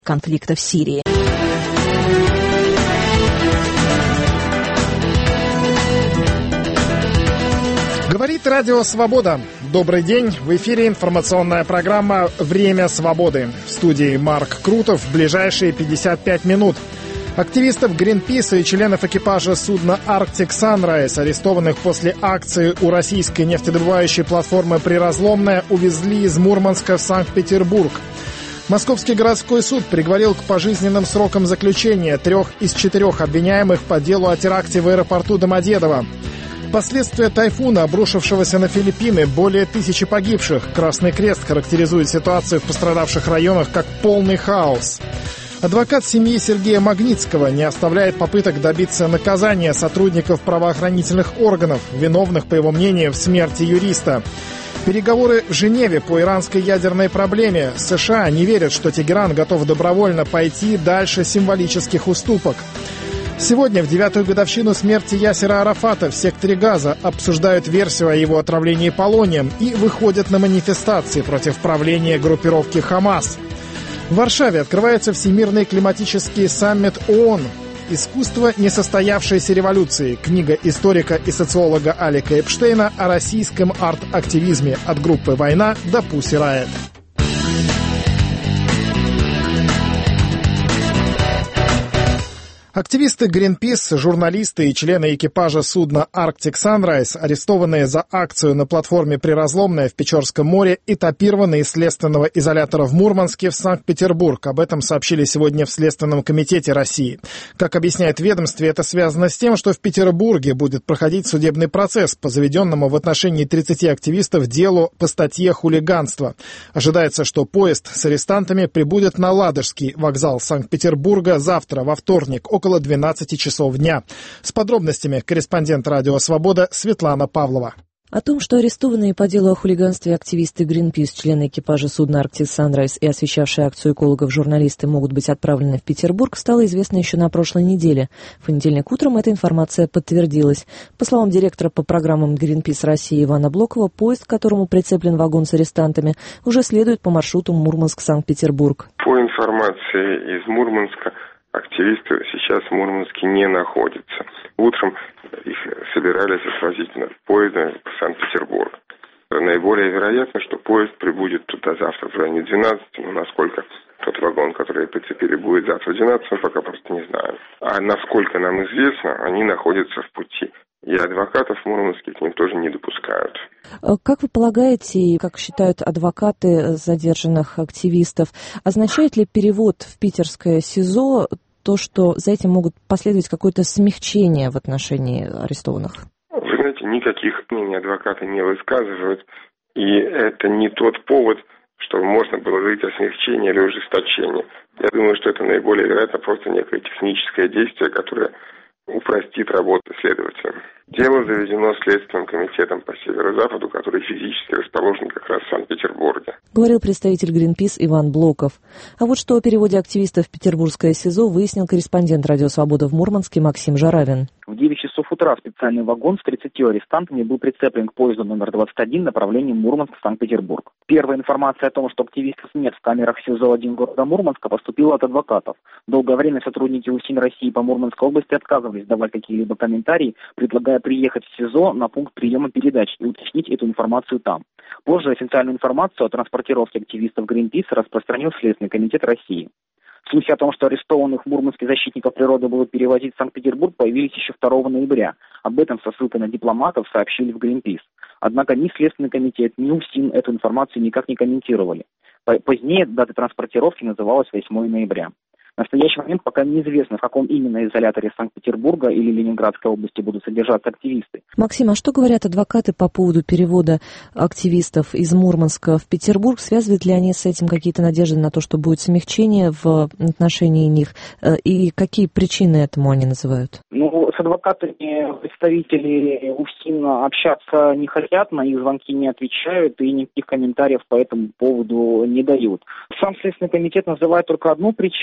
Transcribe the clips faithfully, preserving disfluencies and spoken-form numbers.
конфликта в Сирии. Говорит Радио Свобода. Добрый день. В эфире информационная программа «Время свободы». В студии Марк Крутов. В ближайшие пятьдесят пять минут. Активистов Greenpeace и членов экипажа судна Arctic Sunrise, арестованных после акции у российской нефтедобывающей платформы «Приразломная», увезли из Мурманска в Санкт-Петербург. Московский городской суд приговорил к пожизненным срокам заключения трех из четырех обвиняемых по делу о теракте в аэропорту Домодедово. Последствия тайфуна, обрушившегося на Филиппины, более тысячи погибших. Красный Крест характеризует ситуацию в пострадавших районах как полный хаос. Адвокат семьи Сергея Магнитского не оставляет попыток добиться наказания сотрудников правоохранительных органов, виновных, по его мнению, в смерти юриста. Переговоры в Женеве по иранской ядерной проблеме. США не верят, что Тегеран готов добровольно пойти дальше символических уступок. Сегодня, в девятую годовщину смерти Ясера Арафата, в секторе Газа обсуждают версию о его отравлении полонием и выходят на манифестации против правления группировки «Хамас». В Варшаве открывается Всемирный климатический саммит ООН. «Искусство несостоявшейся революции». Книга историка и социолога Алика Эпштейна о российском арт-активизме от группы «Война» до Pussy Riot. Активисты Greenpeace, журналисты и члены экипажа судна Arctic Sunrise, арестованные за акцию на платформе «Приразломная» в Печорском море, этапированы из следственного изолятора в Мурманске в Санкт-Петербург. Об этом сообщили сегодня в Следственном комитете России. Как объясняет ведомство, это связано с тем, что в Петербурге будет проходить судебный процесс по заведенному в отношении тридцати активистов делу по статье «Хулиганство». Ожидается, что поезд с арестантами прибудет на Ладожский вокзал Санкт-Петербурга завтра, во вторник, около двенадцати часов дня. С подробностями корреспондент Радио Свобода Светлана Павлова. О том, что арестованные по делу о хулиганстве активисты Greenpeace, члены экипажа судна Arctic Sunrise и освещавшие акцию экологов-журналисты могут быть отправлены в Петербург, стало известно еще на прошлой неделе. В понедельник утром эта информация подтвердилась. По словам директора по программам Greenpeace России Ивана Блокова, поезд, к которому прицеплен вагон с арестантами, уже следует по маршруту Мурманск-Санкт-Петербург. По информации из Мурманска, активисты сейчас в Мурманске не находятся. Утром их собирались отвозить поездом в Санкт-Петербург. Наиболее вероятно, что поезд прибудет туда завтра в районе двенадцати, но насколько тот вагон, который прицепили, будет завтра в двенадцать, мы пока просто не знаем. А насколько нам известно, они находятся в пути. И адвокатов в Мурманске к ним тоже не допускают. Как вы полагаете, как считают адвокаты задержанных активистов, означает ли перевод в питерское СИЗО то, что за этим могут последовать какое-то смягчение в отношении арестованных? Вы знаете, никаких мнений адвокаты не высказывают, и это не тот повод, чтобы можно было говорить о смягчении или ужесточении. Я думаю, что это наиболее вероятно просто некое техническое действие, которое упростит работу следователям. Дело заведено Следственным комитетом по Северо-Западу, который физически расположен как раз в Санкт-Петербурге. Говорил представитель Greenpeace Иван Блоков. А вот что о переводе активистов в петербургское СИЗО выяснил корреспондент Радио Свобода в Мурманске Максим Жаравин. В девять часов утра специальный вагон с тридцатью арестантами был прицеплен к поезду номер двадцать один направлением Мурманск-Санкт-Петербург. Первая информация о том, что активистов нет в камерах СИЗО один города Мурманска, поступила от адвокатов. Долгое время сотрудники УСИН России по Мурманской области отказывались давать какие-либо комментарии, предлагая приехать в СИЗО на пункт приема передач и уточнить эту информацию там. Позже официальную информацию о транспортировке активистов Greenpeace распространил Следственный комитет России. Слухи о том, что арестованных в Мурманске защитников природы будут перевозить в Санкт-Петербург, появились еще второго ноября. Об этом со ссылкой на дипломатов сообщили в Greenpeace. Однако ни Следственный комитет, ни УСИН эту информацию никак не комментировали. Позднее дата транспортировки называлась восьмого ноября. В настоящий момент пока неизвестно, в каком именно изоляторе Санкт-Петербурга или Ленинградской области будут содержаться активисты. Максим, а что говорят адвокаты по поводу перевода активистов из Мурманска в Петербург? Связывают ли они с этим какие-то надежды на то, что будет смягчение в отношении них? И какие причины этому они называют? Ну, с адвокатами представители УСИН общаться не хотят, на их звонки не отвечают и никаких комментариев по этому поводу не дают. Сам Следственный комитет называет только одну причину, по которой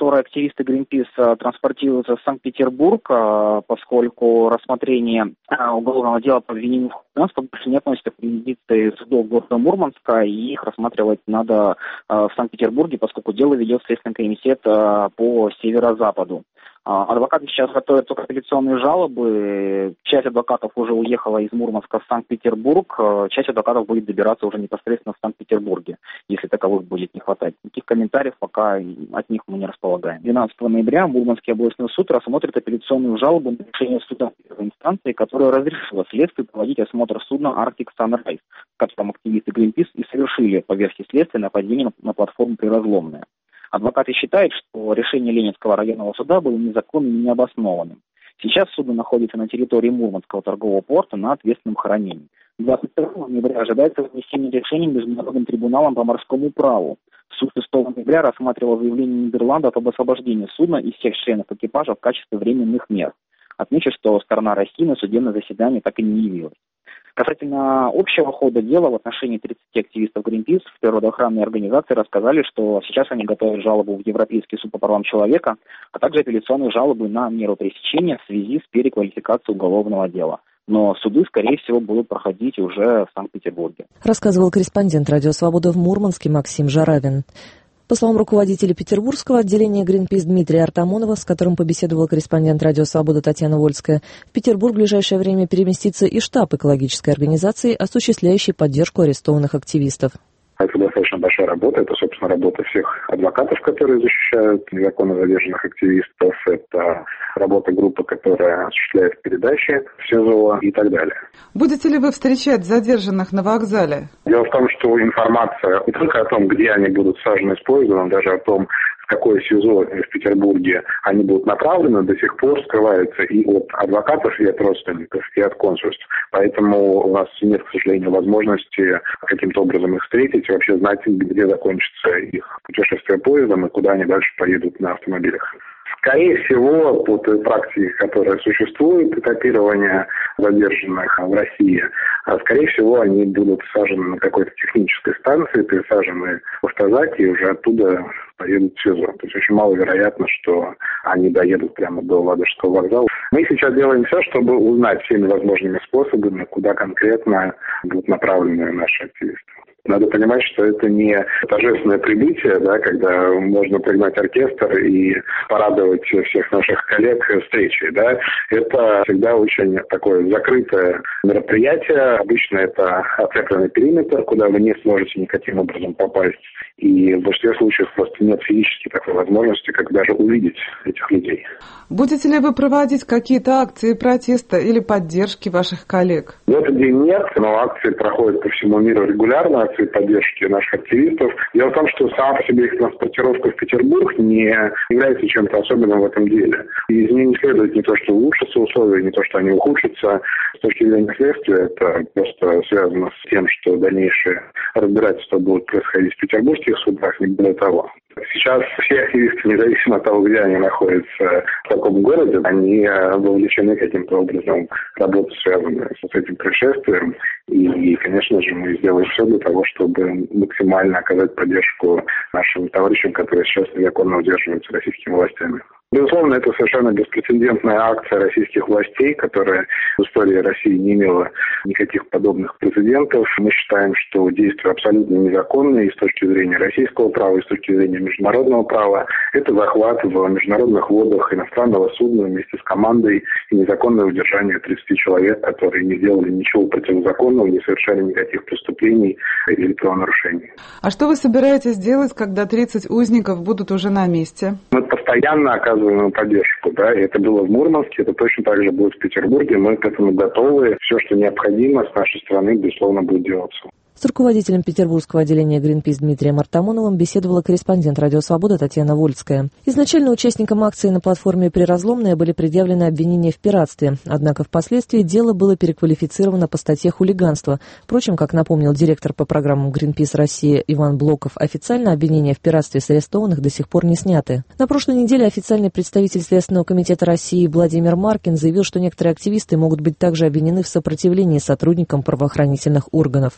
которой активисты Greenpeace транспортируются в Санкт-Петербург, поскольку рассмотрение уголовного дела по обвинению в хулиганстве больше не относится к юрисдикции судов города Мурманска, и их рассматривать надо в Санкт-Петербурге, поскольку дело ведет Следственный комитет по северо-западу. Адвокаты сейчас готовят только апелляционные жалобы. Часть адвокатов уже уехала из Мурманска в Санкт-Петербург. Часть адвокатов будет добираться уже непосредственно в Санкт-Петербурге, если таковых будет не хватать. Никаких комментариев пока от них мы не располагаем. двенадцатого ноября Мурманский областной суд рассмотрит апелляционную жалобу на решение суда первой инстанции, которая разрешила следствию проводить осмотр судна Arctic Sunrise, в котором активисты Greenpeace и совершили, по версии следствия, нападение на платформу «Приразломная». Адвокаты считают, что решение Ленинского районного суда было незаконным и необоснованным. Сейчас судно находится на территории Мурманского торгового порта на ответственном хранении. двадцать второго ноября ожидается вынесение решения Международным трибуналом по морскому праву. Суд шестого ноября рассматривал заявление Нидерландов об освобождении судна и всех членов экипажа в качестве временных мер. Отмечу, что сторона России на судебное заседание так и не явилась. Касательно общего хода дела в отношении тридцати активистов Greenpeace в природоохранной организации рассказали, что сейчас они готовят жалобу в Европейский суд по правам человека, а также апелляционные жалобы на меру пресечения в связи с переквалификацией уголовного дела. Но суды, скорее всего, будут проходить уже в Санкт-Петербурге. Рассказывал корреспондент «Радио Свобода» в Мурманске Максим Жаравин. По словам руководителя петербургского отделения Greenpeace Дмитрия Артамонова, с которым побеседовал корреспондент «Радио Свобода» Татьяна Вольская, в Петербург в ближайшее время переместится и штаб экологической организации, осуществляющий поддержку арестованных активистов. Это достаточно большая работа. Это, собственно, работа всех адвокатов, которые защищают незаконно задержанных активистов. Это работа группы, которая осуществляет передачи в СИЗО и так далее. Будете ли вы встречать задержанных на вокзале? Дело в том, что информация не только о том, где они будут сажены с поезда, но даже о том, в какое СИЗО в Петербурге они будут направлены, до сих пор скрывается и от адвокатов, и от родственников, и от консульств. Поэтому у нас нет, к сожалению, возможности каким-то образом их встретить и вообще знать, где закончится их путешествие поездом и куда они дальше поедут на автомобилях. Скорее всего, по той практике, которая существует, этапирование задержанных в России, скорее всего, они будут сажены на какой-то технической станции, пересажены в автозаки и уже оттуда поедут в СИЗО. То есть очень маловероятно, что они доедут прямо до Ладожского вокзала. Мы сейчас делаем все, чтобы узнать всеми возможными способами, куда конкретно будут направлены наши активисты. Надо понимать, что это не торжественное прибытие, да, когда можно пригнать оркестр и порадовать всех наших коллег встречей. Да. Это всегда очень такое закрытое мероприятие. Обычно это оцепленный периметр, куда вы не сможете никаким образом попасть. И в большинстве случаев просто нет физически такой возможности, как даже увидеть этих людей. Будете ли вы проводить какие-то акции протеста или поддержки ваших коллег? В этот день нет, но акции проходят по всему миру регулярно, акции поддержки наших активистов. Дело в том, что сама по себе их транспортировка в Петербург не является чем-то особенным в этом деле. И из нее не следует не то, что улучшатся условия, не то, что они ухудшатся. С точки зрения следствия, это просто связано с тем, что дальнейшие разбирательства будут происходить в петербургских судах, не более того. Сейчас все активисты, независимо от того, где они находятся в каком городе, они вовлечены каким-то образом в работу, связанную с этим происшествием. И, конечно же, мы сделаем все для того, чтобы максимально оказать поддержку нашим товарищам, которые сейчас незаконно удерживаются российскими властями. Безусловно, это совершенно беспрецедентная акция российских властей, которая в истории России не имела никаких подобных прецедентов. Мы считаем, что действия абсолютно незаконные и с точки зрения российского права, и с точки зрения международного права. Это захват в международных водах иностранного судна вместе с командой и незаконное удержание тридцати человек, которые не делали ничего противозаконного, не совершали никаких преступлений или правонарушений. А что вы собираетесь делать, когда тридцать узников будут уже на месте? Мы постоянно оказываем поддержку, да, и это было в Мурманске, это точно так же будет в Петербурге, мы к этому готовы, все, что необходимо с нашей стороны, безусловно, будет делаться. С руководителем петербургского отделения Greenpeace Дмитрием Артамоновым беседовала корреспондент «Радио Свобода» Татьяна Вольская. Изначально участникам акции на платформе «Приразломная» были предъявлены обвинения в пиратстве, однако впоследствии дело было переквалифицировано по статье «Хулиганство». Впрочем, как напомнил директор по программам Greenpeace Россия Иван Блоков, официально обвинения в пиратстве с арестованных до сих пор не сняты. На прошлой неделе официальный представитель Следственного комитета России Владимир Маркин заявил, что некоторые активисты могут быть также обвинены в сопротивлении сотрудникам правоохранительных органов.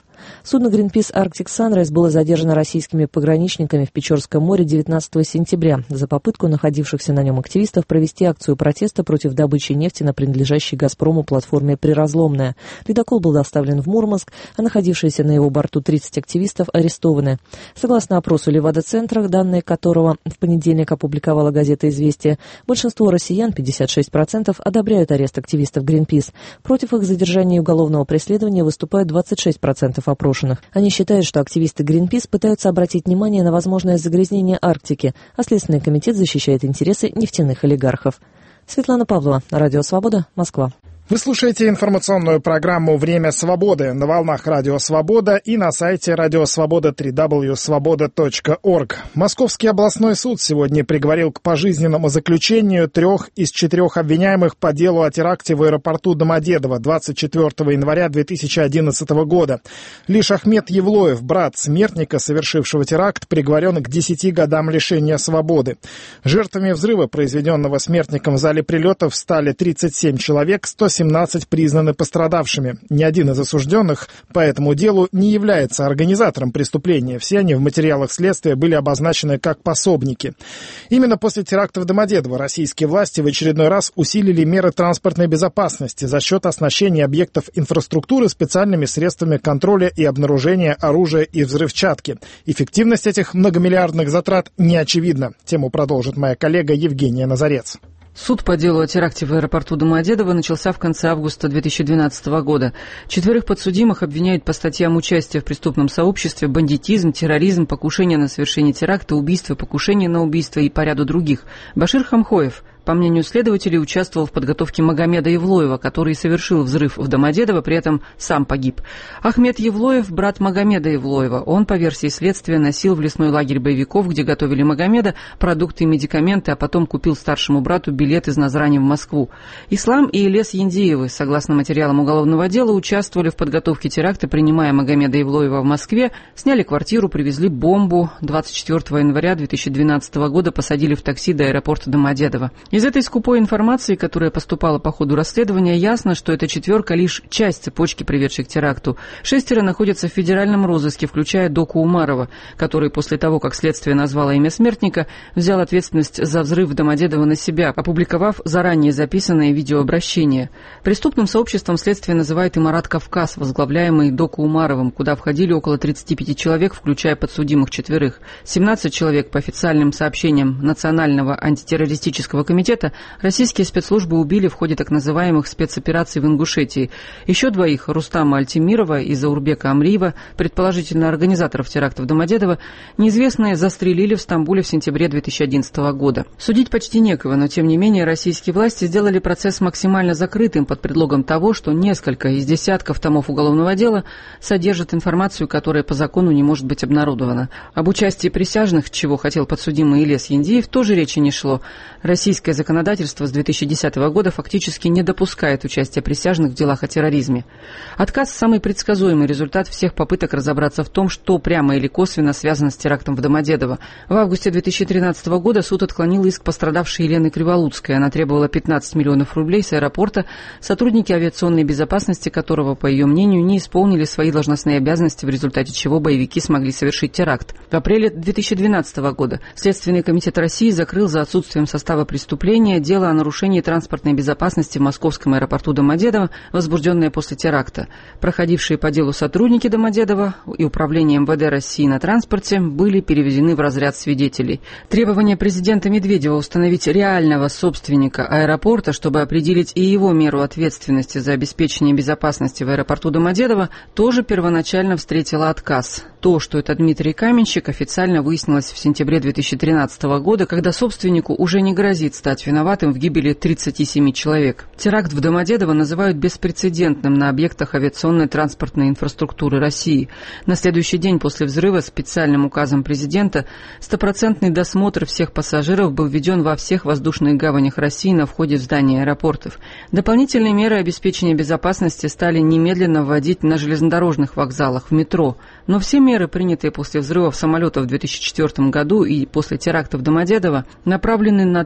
Судно Greenpeace Arctic Sunrise было задержано российскими пограничниками в Печорском море девятнадцатого сентября за попытку находившихся на нем активистов провести акцию протеста против добычи нефти на принадлежащей «Газпрому» платформе «Приразломная». Ледокол был доставлен в Мурманск, а находившиеся на его борту тридцать активистов арестованы. Согласно опросу Левада-центра, данные которого в понедельник опубликовала газета «Известия», большинство россиян, пятьдесят шесть процентов, одобряют арест активистов Greenpeace. Против их задержания и уголовного преследования выступают двадцать шесть процентов опрошенных. Они считают, что активисты Greenpeace пытаются обратить внимание на возможное загрязнение Арктики, а Следственный комитет защищает интересы нефтяных олигархов. Светлана Павлова, Радио Свобода, Москва. Вы слушаете информационную программу «Время свободы» на волнах Радио Свобода и на сайте Радио Свобода дабл ю дабл ю дабл ю точка свобода точка орг. Московский областной суд сегодня приговорил к пожизненному заключению трех из четырех обвиняемых по делу о теракте в аэропорту Домодедово двадцать четвёртого января две тысячи одиннадцатого года. Лишь Ахмед Евлоев, брат смертника, совершившего теракт, приговорен к десяти годам лишения свободы. Жертвами взрыва, произведенного смертником в зале прилетов, стали тридцать семь человек, сто семнадцать признаны пострадавшими. Ни один из осужденных по этому делу не является организатором преступления. Все они в материалах следствия были обозначены как пособники. Именно после теракта в Домодедово российские власти в очередной раз усилили меры транспортной безопасности за счет оснащения объектов инфраструктуры специальными средствами контроля и обнаружения оружия и взрывчатки. Эффективность этих многомиллиардных затрат не очевидна. Тему продолжит моя коллега Евгения Назарец. Суд по делу о теракте в аэропорту Домодедово начался в конце августа две тысячи двенадцатого года. Четверых подсудимых обвиняют по статьям участия в преступном сообществе, бандитизм, терроризм, покушение на совершение теракта, убийство, покушение на убийство и по ряду других. Башир Хамхоев, по мнению следователей, участвовал в подготовке Магомеда Евлоева, который совершил взрыв в Домодедово, при этом сам погиб. Ахмед Евлоев – брат Магомеда Евлоева. Он, по версии следствия, носил в лесной лагерь боевиков, где готовили Магомеда, продукты и медикаменты, а потом купил старшему брату билет из Назрани в Москву. Ислам и Илес Яндиевы, согласно материалам уголовного дела, участвовали в подготовке теракта, принимая Магомеда Евлоева в Москве, сняли квартиру, привезли бомбу. двадцать четвёртого января две тысячи двенадцатого года посадили в такси до аэропорта Домодедово. Из этой скупой информации, которая поступала по ходу расследования, ясно, что эта четверка лишь часть цепочки, приведшей к теракту. Шестеро находятся в федеральном розыске, включая Доку Умарова, который после того, как следствие назвало имя смертника, взял ответственность за взрыв в Домодедово на себя, опубликовав заранее записанное видеообращение. Преступным сообществом следствие называет и Марат Кавказ, возглавляемый Доку Умаровым, куда входили около тридцати пяти человек, включая подсудимых четверых. семнадцать человек, по официальным сообщениям Национального антитеррористического комитета, российские спецслужбы убили в ходе так называемых спецопераций в Ингушетии. Еще двоих, Рустама Альтимирова и Заурбека Амриева, предположительно организаторов теракта в Домодедово, неизвестные застрелили в Стамбуле в сентябре две тысячи одиннадцатого года. Судить почти некого, но тем не менее российские власти сделали процесс максимально закрытым под предлогом того, что несколько из десятков томов уголовного дела содержат информацию, которая по закону не может быть обнародована. Об участии присяжных, чего хотел подсудимый Илес Яндиев, тоже речи не шло. Российское законодательство с две тысячи десятого года фактически не допускает участия присяжных в делах о терроризме. Отказ – самый предсказуемый результат всех попыток разобраться в том, что прямо или косвенно связано с терактом в Домодедово. В августе две тысячи тринадцатого года суд отклонил иск пострадавшей Елены Криволуцкой. Она требовала пятнадцать миллионов рублей с аэропорта, сотрудники авиационной безопасности которого, по ее мнению, не исполнили свои должностные обязанности, в результате чего боевики смогли совершить теракт. В апреле две тысячи двенадцатого года Следственный комитет России закрыл за отсутствием состава преступления дело о нарушении транспортной безопасности в московском аэропорту Домодедово, возбужденное после теракта. Проходившие по делу сотрудники Домодедово и Управление эм вэ дэ России на транспорте были переведены в разряд свидетелей. Требование президента Медведева установить реального собственника аэропорта, чтобы определить и его меру ответственности за обеспечение безопасности в аэропорту Домодедово, тоже первоначально встретило отказ. То, что это Дмитрий Каменщик, официально выяснилось в сентябре две тысячи тринадцатого года, когда собственнику уже не грозит стать виноватым в гибели тридцати семи человек. Теракт в Домодедово называют беспрецедентным на объектах авиационной транспортной инфраструктуры России. На следующий день после взрыва специальным указом президента стопроцентный досмотр всех пассажиров был введен во всех воздушных гаванях России на входе в здание аэропортов. Дополнительные меры обеспечения безопасности стали немедленно вводить на железнодорожных вокзалах, в метро. Но все меры, принятые после взрывов самолетов в две тысячи четвёртом году и после теракта в Домодедово, направлены на то, чтобы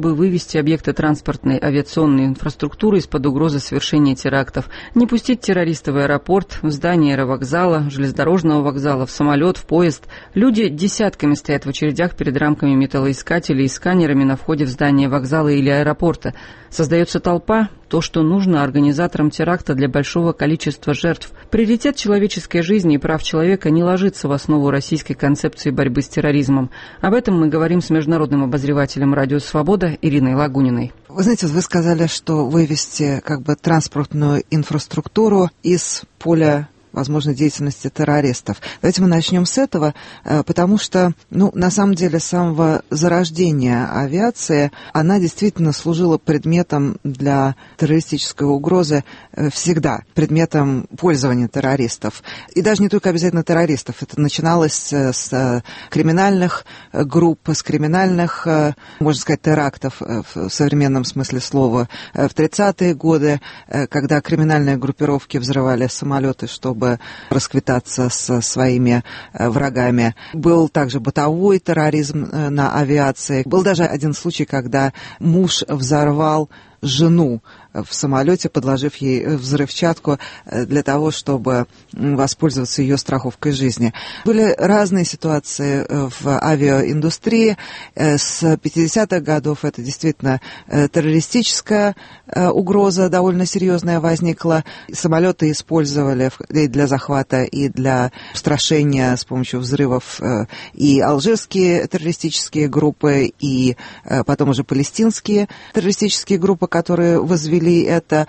дабы вывести объекты транспортной авиационной инфраструктуры из-под угрозы совершения терактов, не пустить террористов в аэропорт, в здание аэровокзала, железнодорожного вокзала, в самолет, в поезд. Люди десятками стоят в очередях перед рамками металлоискателей и сканерами на входе в здание вокзала или аэропорта. Создается толпа, то, что нужно организаторам теракта для большого количества жертв. Приоритет человеческой жизни и прав человека не ложится в основу российской концепции борьбы с терроризмом. Об этом мы говорим с международным обозревателем «Радио Свобода» Ириной Лагуниной. Вы знаете, вы сказали, что вывести как бы транспортную инфраструктуру из поля возможной деятельности террористов. Давайте мы начнем с этого, потому что, ну, на самом деле, с самого зарождения авиации она действительно служила предметом для террористической угрозы всегда, предметом пользования террористов. И даже не только обязательно террористов. Это начиналось с криминальных групп, с криминальных, можно сказать, терактов в современном смысле слова. В тридцатые годы, когда криминальные группировки взрывали самолеты, чтобы расквитаться со своими врагами. Был также бытовой терроризм на авиации. Был даже один случай, когда муж взорвал жену в самолете, подложив ей взрывчатку для того, чтобы воспользоваться ее страховкой жизни. Были разные ситуации в авиаиндустрии. С пятидесятых годов это действительно террористическая угроза довольно серьезная возникла. Самолеты использовали и для захвата, и для устрашения с помощью взрывов и алжирские террористические группы, и потом уже палестинские террористические группы, которые возвели это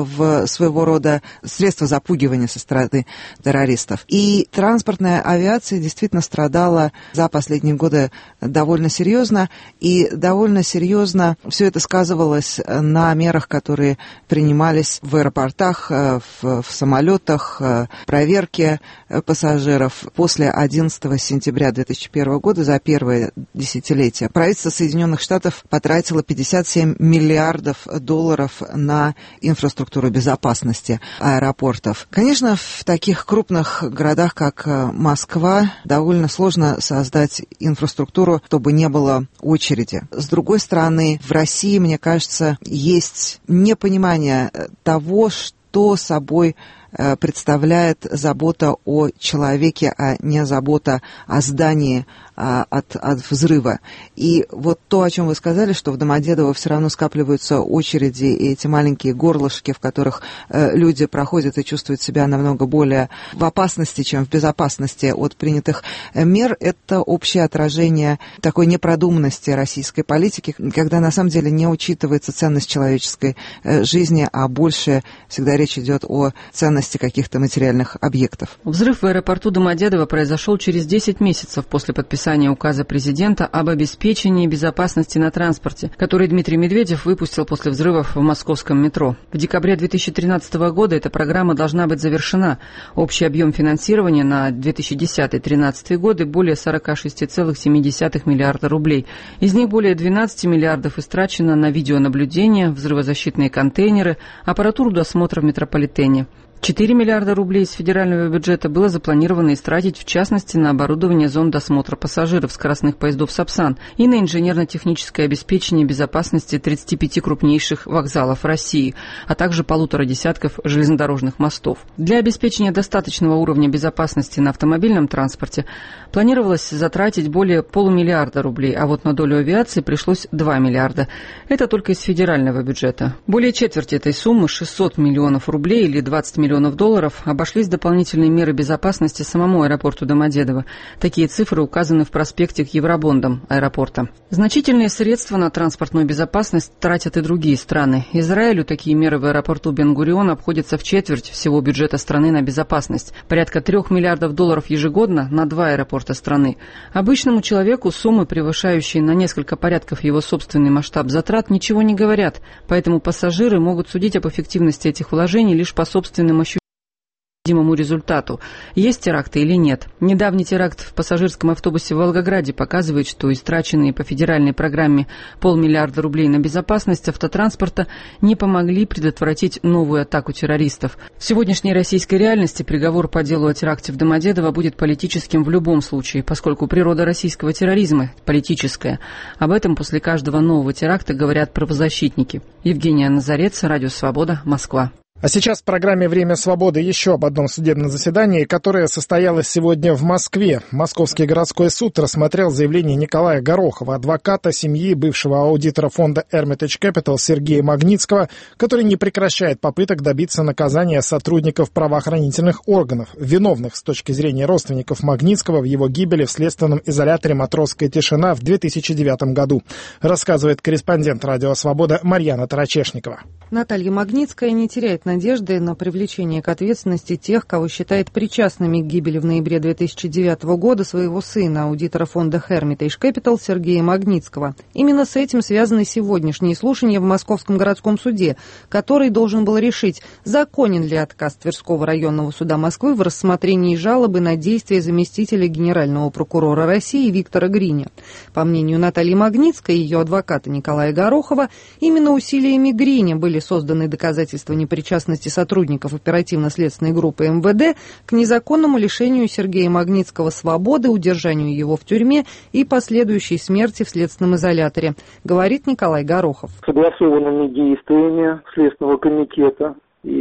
в своего рода средство запугивания со стороны террористов. И транспортная авиация действительно страдала за последние годы довольно серьезно, и довольно серьезно все это сказывалось на мерах, которые принимались в аэропортах, в, в самолетах, проверке пассажиров. После одиннадцатого сентября две тысячи первого года, за первое десятилетие, правительство Соединенных Штатов потратило пятьдесят семь миллиардов долларов на инфраструктуру безопасности аэропортов. Конечно, в таких крупных городах, как Москва, довольно сложно создать инфраструктуру, чтобы не было очереди. С другой стороны, в России, мне кажется, есть непонимание того, что собой представляет забота о человеке, а не забота о здании а, от, от взрыва. И вот то, о чем вы сказали, что в Домодедово все равно скапливаются очереди и эти маленькие горлышки, в которых э, люди проходят и чувствуют себя намного более в опасности, чем в безопасности от принятых мер, это общее отражение такой непродуманности российской политики, когда на самом деле не учитывается ценность человеческой э, жизни, а больше всегда речь идет о ценности каких-то материальных объектов. Взрыв в аэропорту Домодедово произошел через десять месяцев после подписания указа президента об обеспечении безопасности на транспорте, который Дмитрий Медведев выпустил после взрывов в московском метро. В декабре две тысячи тринадцатого года эта программа должна быть завершена. Общий объем финансирования на две тысячи десятый — две тысячи тринадцатый годы более сорок шесть целых семь десятых миллиарда рублей. Из них более двенадцать миллиардов истрачено на видеонаблюдение, взрывозащитные контейнеры, аппаратуру досмотра в метрополитене. четыре миллиарда рублей из федерального бюджета было запланировано истратить, в частности, на оборудование зон досмотра пассажиров скоростных поездов «Сапсан» и на инженерно-техническое обеспечение безопасности тридцати пяти крупнейших вокзалов России, а также полутора десятков железнодорожных мостов. Для обеспечения достаточного уровня безопасности на автомобильном транспорте планировалось затратить более полумиллиарда рублей, а вот на долю авиации пришлось два миллиарда. Это только из федерального бюджета. Более четверти этой суммы, шестьсот миллионов рублей или двадцать миллионов долларов, обошлись дополнительные меры безопасности самому аэропорту Домодедово. Такие цифры указаны в проспекте к евробондам аэропорта. Значительные средства на транспортную безопасность тратят и другие страны. Израилю такие меры в аэропорту Бен-Гурион обходятся в четверть всего бюджета страны на безопасность. Порядка трех миллиардов долларов ежегодно на два аэропорта страны. Обычному человеку суммы, превышающие на несколько порядков его собственный масштаб затрат, ничего не говорят. Поэтому пассажиры могут судить об эффективности этих вложений лишь по собственным ощущениям. необходимому результату, есть теракты или нет. Недавний теракт в пассажирском автобусе в Волгограде показывает, что истраченные по федеральной программе полмиллиарда рублей на безопасность автотранспорта не помогли предотвратить новую атаку террористов. В сегодняшней российской реальности приговор по делу о теракте в Домодедово будет политическим в любом случае, поскольку природа российского терроризма политическая. Об этом после каждого нового теракта говорят правозащитники. Евгения Назарец, Радио Свобода, Москва. А сейчас в программе «Время свободы» еще об одном судебном заседании, которое состоялось сегодня в Москве. Московский городской суд рассмотрел заявление Николая Горохова, адвоката семьи бывшего аудитора фонда Hermitage Capital Сергея Магнитского, который не прекращает попыток добиться наказания сотрудников правоохранительных органов, виновных с точки зрения родственников Магнитского в его гибели в следственном изоляторе «Матросская тишина» в две тысячи девятом году, рассказывает корреспондент «Радио Свобода» Марьяна Тарачешникова. Наталья Магнитская не теряет надежды на привлечение к ответственности тех, кого считает причастными к гибели в ноябре две тысячи девятого года своего сына, аудитора фонда Hermitage Capital Сергея Магнитского. Именно с этим связаны сегодняшние слушания в Московском городском суде, который должен был решить, законен ли отказ Тверского районного суда Москвы в рассмотрении жалобы на действия заместителя генерального прокурора России Виктора Гриня. По мнению Натальи Магнитской и ее адвоката Николая Горохова, именно усилиями Гриня были созданы доказательства непричастности сотрудников оперативно-следственной группы эм вэ дэ к незаконному лишению Сергея Магнитского свободы, удержанию его в тюрьме и последующей смерти в следственном изоляторе, говорит Николай Горохов. Согласованными действиями Следственного комитета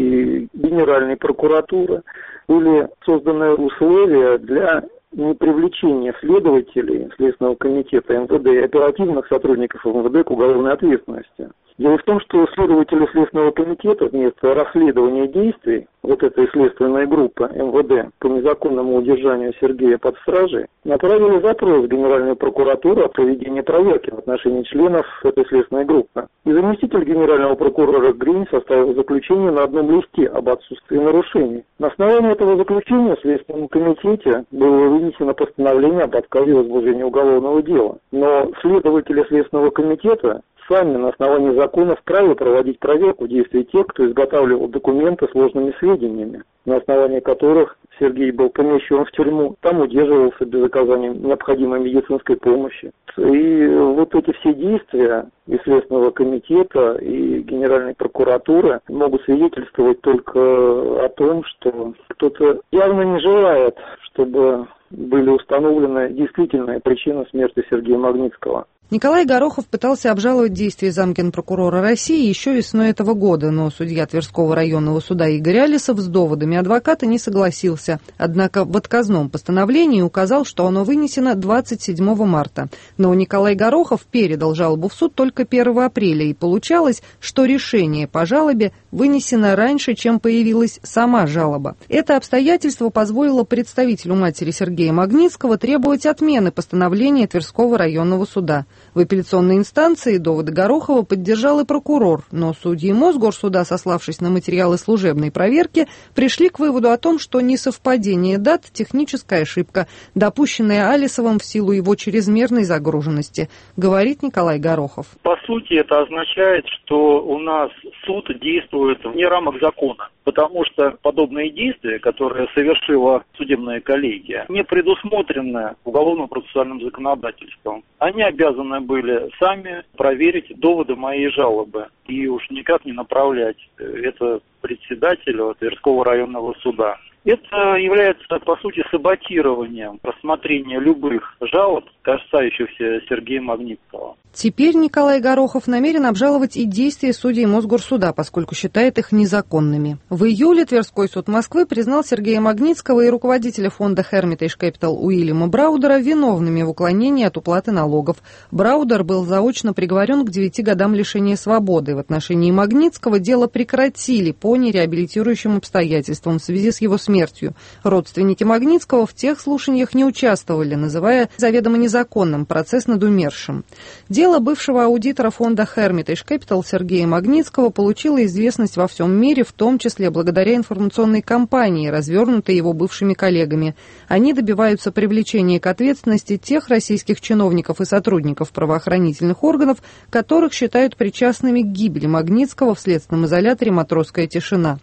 и Генеральной прокуратуры были созданы условия для непривлечения следователей Следственного комитета эм вэ дэ и оперативных сотрудников эм вэ дэ к уголовной ответственности. Дело в том, что следователи Следственного комитета вместо расследования действий вот этой следственной группы эм вэ дэ по незаконному удержанию Сергея под стражей направили запрос в Генеральную прокуратуру о проведении проверки в отношении членов этой следственной группы. И заместитель генерального прокурора Гринь составил заключение на одном листе об отсутствии нарушений. На основании этого заключения в Следственном комитете было вынесено постановление об отказе в возбуждении уголовного дела. Но следователи Следственного комитета сами на основании закона вправе проводить проверку действий тех, кто изготавливал документы с ложными сведениями, на основании которых Сергей был помещен в тюрьму, там удерживался без оказания необходимой медицинской помощи. И вот эти все действия и Следственного комитета, и Генеральной прокуратуры могут свидетельствовать только о том, что кто-то явно не желает, чтобы были установлены действительные причины смерти Сергея Магнитского. Николай Горохов пытался обжаловать действия замгенпрокурора России еще весной этого года, но судья Тверского районного суда Игорь Алисов с доводами адвоката не согласился. Однако в отказном постановлении указал, что оно вынесено двадцать седьмого марта. Но Николай Горохов передал жалобу в суд только первого апреля, и получалось, что решение по жалобе вынесено раньше, чем появилась сама жалоба. Это обстоятельство позволило представителю матери Сергея Магнитского требовать отмены постановления Тверского районного суда. В апелляционной инстанции доводы Горохова поддержал и прокурор, но судьи Мосгорсуда, сославшись на материалы служебной проверки, пришли к выводу о том, что несовпадение дат – техническая ошибка, допущенная Алисовым в силу его чрезмерной загруженности, говорит Николай Горохов. По сути, это означает, что у нас суд действует вне рамок закона, потому что подобные действия, которые совершила судебная коллегия, не предусмотрены уголовным процессуальным законодательством. Они обязаны были сами проверить доводы моей жалобы и уж никак не направлять это председателю Тверского районного суда. Это является, по сути, саботированием рассмотрения любых жалоб, касающихся Сергея Магнитского. Теперь Николай Горохов намерен обжаловать и действия судей Мосгорсуда, поскольку считает их незаконными. В июле Тверской суд Москвы признал Сергея Магнитского и руководителя фонда Hermitage Capital Уильяма Браудера виновными в уклонении от уплаты налогов. Браудер был заочно приговорен к девяти годам лишения свободы. В отношении Магнитского дело прекратили по нереабилитирующим обстоятельствам в связи с его смертью. Родственники Магнитского в тех слушаниях не участвовали, называя заведомо незаконным процесс над умершим. Дело бывшего аудитора фонда Hermitage Capital Сергея Магнитского получило известность во всем мире, в том числе благодаря информационной кампании, развернутой его бывшими коллегами. Они добиваются привлечения к ответственности тех российских чиновников и сотрудников правоохранительных органов, которых считают причастными к гибели Магнитского в следственном изоляторе «Матросская тишина».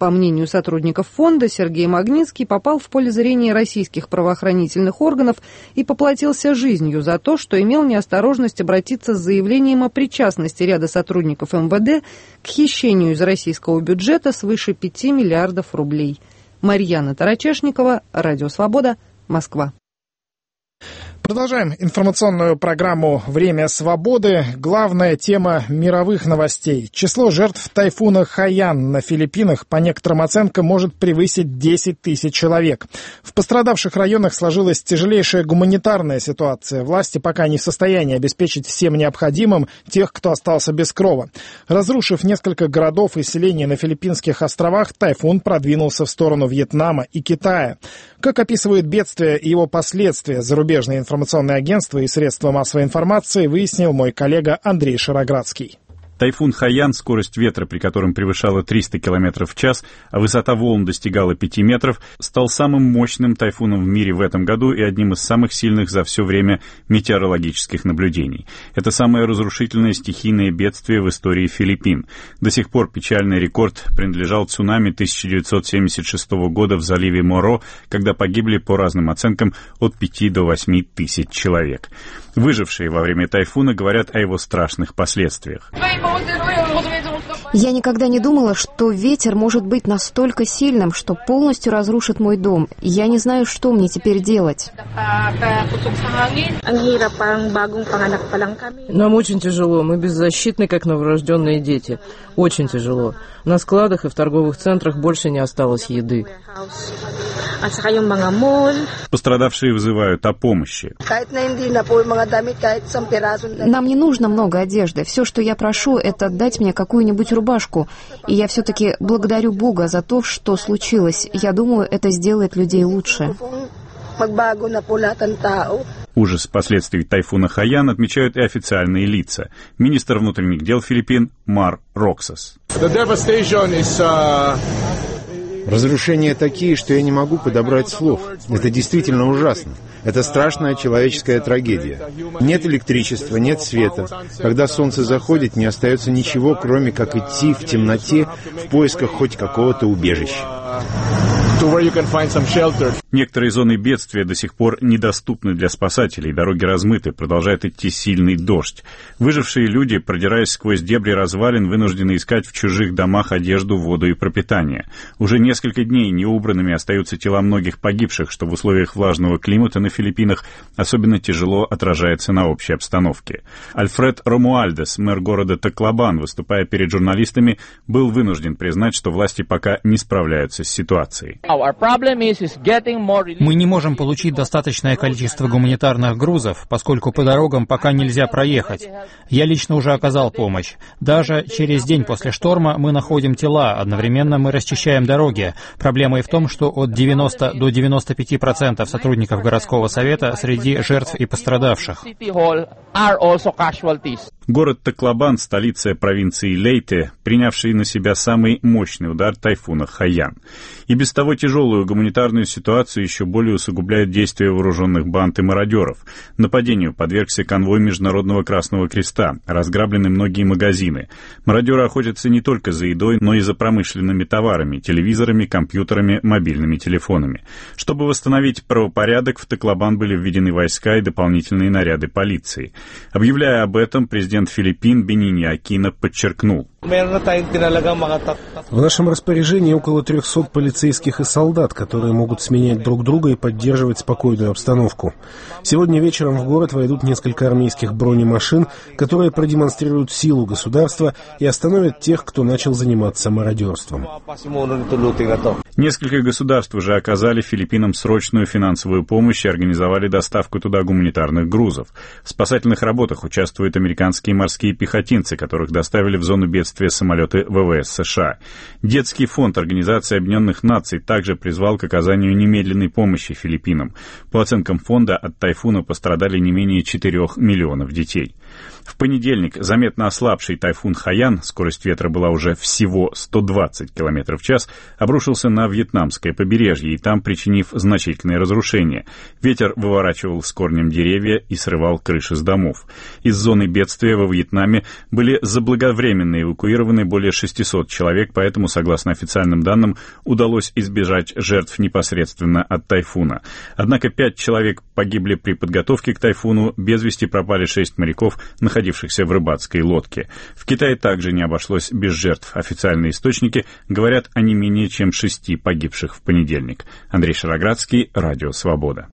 По мнению сотрудников фонда, Сергей Магнитский попал в поле зрения российских правоохранительных органов и поплатился жизнью за то, что имел неосторожность обратиться с заявлением о причастности ряда сотрудников эм вэ дэ к хищению из российского бюджета свыше пяти миллиардов рублей. Марьяна Тарачешникова, Радио Свобода, Москва. Продолжаем информационную программу «Время свободы». Главная тема мировых новостей. Число жертв тайфуна Хайян на Филиппинах, по некоторым оценкам, может превысить десять тысяч человек. В пострадавших районах сложилась тяжелейшая гуманитарная ситуация. Власти пока не в состоянии обеспечить всем необходимым тех, кто остался без крова. Разрушив несколько городов и селений на Филиппинских островах, тайфун продвинулся в сторону Вьетнама и Китая. Как описывают бедствие и его последствия зарубежные информационные агентства и средства массовой информации, выяснил мой коллега Андрей Шароградский. Тайфун Хайян, скорость ветра при котором превышала триста километров в час, а высота волн достигала пяти метров, стал самым мощным тайфуном в мире в этом году и одним из самых сильных за все время метеорологических наблюдений. Это самое разрушительное стихийное бедствие в истории Филиппин. До сих пор печальный рекорд принадлежал цунами тысяча девятьсот семьдесят шестого года в заливе Моро, когда погибли, по разным оценкам, от пяти до восьми тысяч человек. Выжившие во время тайфуна говорят о его страшных последствиях. Я никогда не думала, что ветер может быть настолько сильным, что полностью разрушит мой дом. Я не знаю, что мне теперь делать. Нам очень тяжело. Мы беззащитны, как новорожденные дети. Очень тяжело. На складах и в торговых центрах больше не осталось еды. Пострадавшие вызывают о помощи. Нам не нужно много одежды. Все, что я прошу, это дать мне какую-нибудь рубашку. И я все-таки благодарю Бога за то, что случилось. Я думаю, это сделает людей лучше. Ужас последствий тайфуна Хайян отмечают и официальные лица. Министр внутренних дел Филиппин Мар Роксас. Разрушения такие, что я не могу подобрать слов. Это действительно ужасно. Это страшная человеческая трагедия. Нет электричества, нет света. Когда солнце заходит, не остается ничего, кроме как идти в темноте в поисках хоть какого-то убежища. Некоторые зоны бедствия до сих пор недоступны для спасателей, дороги размыты, продолжает идти сильный дождь. Выжившие люди, продираясь сквозь дебри развалин, вынуждены искать в чужих домах одежду, воду и пропитание. Уже несколько дней неубранными остаются тела многих погибших, что в условиях влажного климата на Филиппинах особенно тяжело отражается на общей обстановке. Альфред Ромуальдес, мэр города Таклобан, выступая перед журналистами, был вынужден признать, что власти пока не справляются с ситуацией. Мы не можем получить достаточное количество гуманитарных грузов, поскольку по дорогам пока нельзя проехать. Я лично уже оказал помощь. Даже через день после шторма мы находим тела, одновременно мы расчищаем дороги. Проблема и в том, что от девяноста до девяноста пяти процентов сотрудников городского совета среди жертв и пострадавших. Город Таклобан, столица провинции Лейте, принявший на себя самый мощный удар тайфуна Хайян. И без того тяжелую гуманитарную ситуацию еще более усугубляют действия вооруженных банд и мародеров. Нападению подвергся конвой Международного Красного Креста, разграблены многие магазины. Мародеры охотятся не только за едой, но и за промышленными товарами, телевизорами, компьютерами, мобильными телефонами. Чтобы восстановить правопорядок, в Таклобан были введены войска и дополнительные наряды полиции. Объявляя об этом, президент Филиппин Бенини Акино подчеркнул: в нашем распоряжении около трехсот полицейских и солдат, которые могут сменять друг друга и поддерживать спокойную обстановку. Сегодня вечером в город войдут несколько армейских бронемашин, которые продемонстрируют силу государства и остановят тех, кто начал заниматься мародерством. Несколько государств уже оказали Филиппинам срочную финансовую помощь и организовали доставку туда гуманитарных грузов. В спасательных работах участвуют американские морские пехотинцы, которых доставили в зону бедствия самолеты вэ вэ эс США. Детский фонд Организации Объединенных Наций также призвал к оказанию немедленной помощи Филиппинам. По оценкам фонда, от тайфуна пострадали не менее четырех миллионов детей. В понедельник заметно ослабший тайфун Хайян, скорость ветра была уже всего сто двадцать километров в час, обрушился на вьетнамское побережье и там причинив значительные разрушения. Ветер выворачивал с корнем деревья и срывал крыши с домов. Из зоны бедствия во Вьетнаме были заблаговременно эвакуированы более шестисот человек, поэтому, согласно официальным данным, удалось избежать жертв непосредственно от тайфуна. Однако пять человек погибли при подготовке к тайфуну, без вести пропали шесть моряков, находившихся в рыбацкой лодке. В Китае также не обошлось без жертв. Официальные источники говорят о не менее чем шести погибших в понедельник. Андрей Шароградский, Радио Свобода.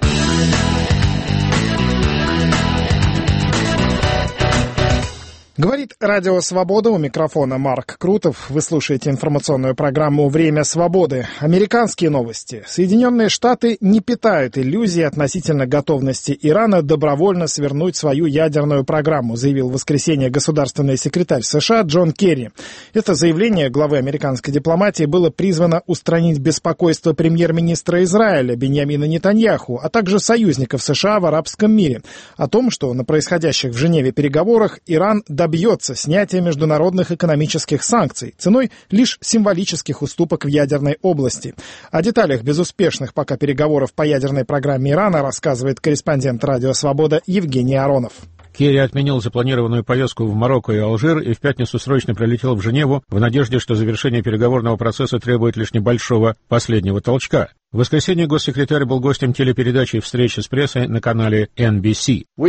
Говорит Радио Свобода, у микрофона Марк Крутов. Вы слушаете информационную программу «Время свободы». Американские новости. Соединенные Штаты не питают иллюзий относительно готовности Ирана добровольно свернуть свою ядерную программу, заявил в воскресенье государственный секретарь США Джон Керри. Это заявление главы американской дипломатии было призвано устранить беспокойство премьер-министра Израиля Биньямина Нетаньяху, а также союзников США в арабском мире о том, что на происходящих в Женеве переговорах Иран добьется снятия международных экономических санкций ценой лишь символических уступок в ядерной области. О деталях безуспешных пока переговоров по ядерной программе Ирана рассказывает корреспондент Радио Свобода Евгений Аронов. Керри отменил запланированную поездку в Марокко и Алжир и в пятницу срочно прилетел в Женеву в надежде, что завершение переговорного процесса требует лишь небольшого последнего толчка. В воскресенье госсекретарь был гостем телепередачи «Встречи с прессой» на канале эн би си. «Мы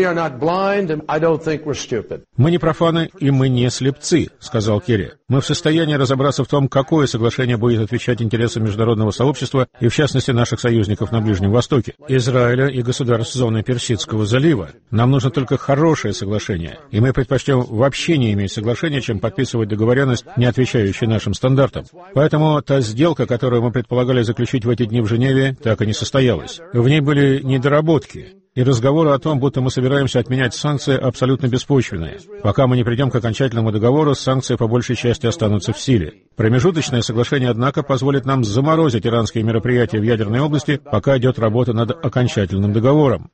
не профаны, и мы не слепцы», — сказал Керри. «Мы в состоянии разобраться в том, какое соглашение будет отвечать интересам международного сообщества и, в частности, наших союзников на Ближнем Востоке, Израиля и государств зоны Персидского залива. Нам нужно только хорошее соглашение, и мы предпочтем вообще не иметь соглашения, чем подписывать договоренность, не отвечающую нашим стандартам. Поэтому та сделка, которую мы предполагали заключить в эти дни в Женеве, так и не состоялась. В ней были недоработки. И разговоры о том, будто мы собираемся отменять санкции, абсолютно беспочвенные. Пока мы не придем к окончательному договору, санкции по большей части останутся в силе. Промежуточное соглашение, однако, позволит нам заморозить иранские мероприятия в ядерной области, пока идет работа над окончательным договором.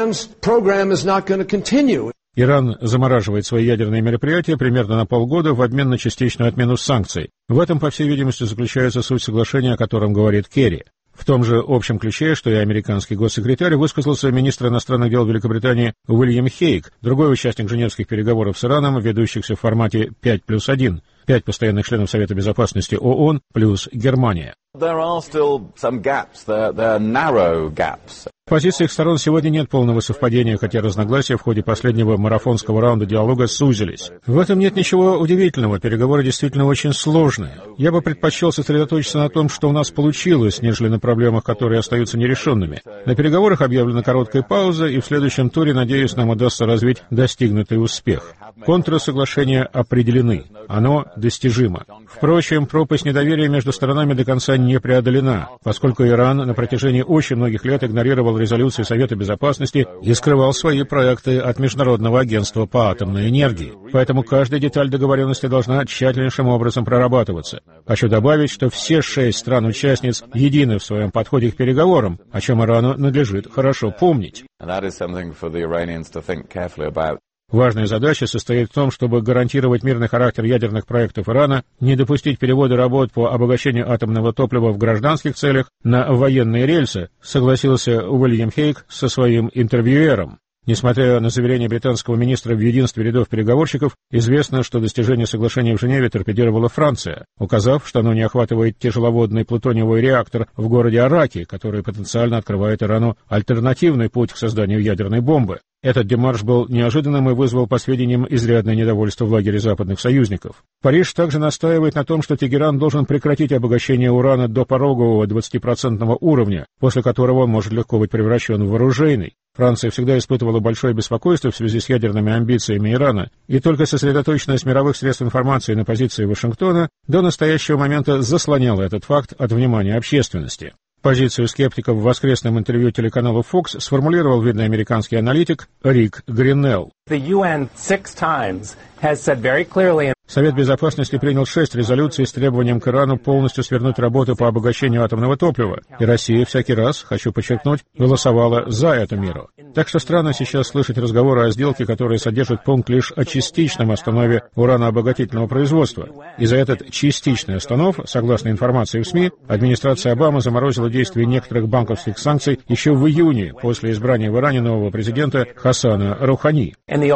Иран замораживает свои ядерные мероприятия примерно на полгода в обмен на частичную отмену санкций. В этом, по всей видимости, заключается суть соглашения, о котором говорит Керри. В том же общем ключе, что и американский госсекретарь, высказался министр иностранных дел Великобритании Уильям Хейг, другой участник женевских переговоров с Ираном, ведущихся в формате пять плюс один, пять постоянных членов Совета Безопасности ООН плюс Германия. В позициях сторон сегодня нет полного совпадения, хотя разногласия в ходе последнего марафонского раунда диалога сузились. В этом нет ничего удивительного, переговоры действительно очень сложные. Я бы предпочел сосредоточиться на том, что у нас получилось, нежели на проблемах, которые остаются нерешенными. На переговорах объявлена короткая пауза, и в следующем туре, надеюсь, нам удастся развить достигнутый успех. Контрсоглашения определены. Оно достижимо. Впрочем, пропасть недоверия между сторонами до конца не преодолена, поскольку Иран на протяжении очень многих лет игнорировал резолюции Совета Безопасности и скрывал свои проекты от Международного агентства по атомной энергии. Поэтому каждая деталь договоренности должна тщательнейшим образом прорабатываться. Хочу добавить, что все шесть стран-участниц едины в своем подходе к переговорам, о чем Ирану надлежит хорошо помнить. Важная задача состоит в том, чтобы гарантировать мирный характер ядерных проектов Ирана, не допустить перевода работ по обогащению атомного топлива в гражданских целях на военные рельсы, согласился Уильям Хейг со своим интервьюером. Несмотря на заверение британского министра в единстве рядов переговорщиков, известно, что достижение соглашения в Женеве торпедировала Франция, указав, что оно не охватывает тяжеловодный плутониевый реактор в городе Араки, который потенциально открывает Ирану альтернативный путь к созданию ядерной бомбы. Этот демарш был неожиданным и вызвал, по сведениям, изрядное недовольство в лагере западных союзников. Париж также настаивает на том, что Тегеран должен прекратить обогащение урана до порогового двадцатипроцентного уровня, после которого он может легко быть превращен в оружейный. Франция всегда испытывала большое беспокойство в связи с ядерными амбициями Ирана, и только сосредоточенность мировых средств информации на позиции Вашингтона до настоящего момента заслоняла этот факт от внимания общественности. Позицию скептиков в воскресном интервью телеканалу Fox сформулировал видный американский аналитик Рик Гринелл. Совет Совет Безопасности принял шесть резолюций с требованием к Ирану полностью свернуть работу по обогащению атомного топлива. И Россия всякий раз, хочу подчеркнуть, голосовала за эту меру. Так что странно сейчас слышать разговоры о сделке, которая содержит пункт лишь о частичном останове уранообогатительного производства. И за этот частичный останов, согласно информации в СМИ, администрация Обамы заморозила действие некоторых банковских санкций еще в июне, после избрания в Иране нового президента Хасана Роухани.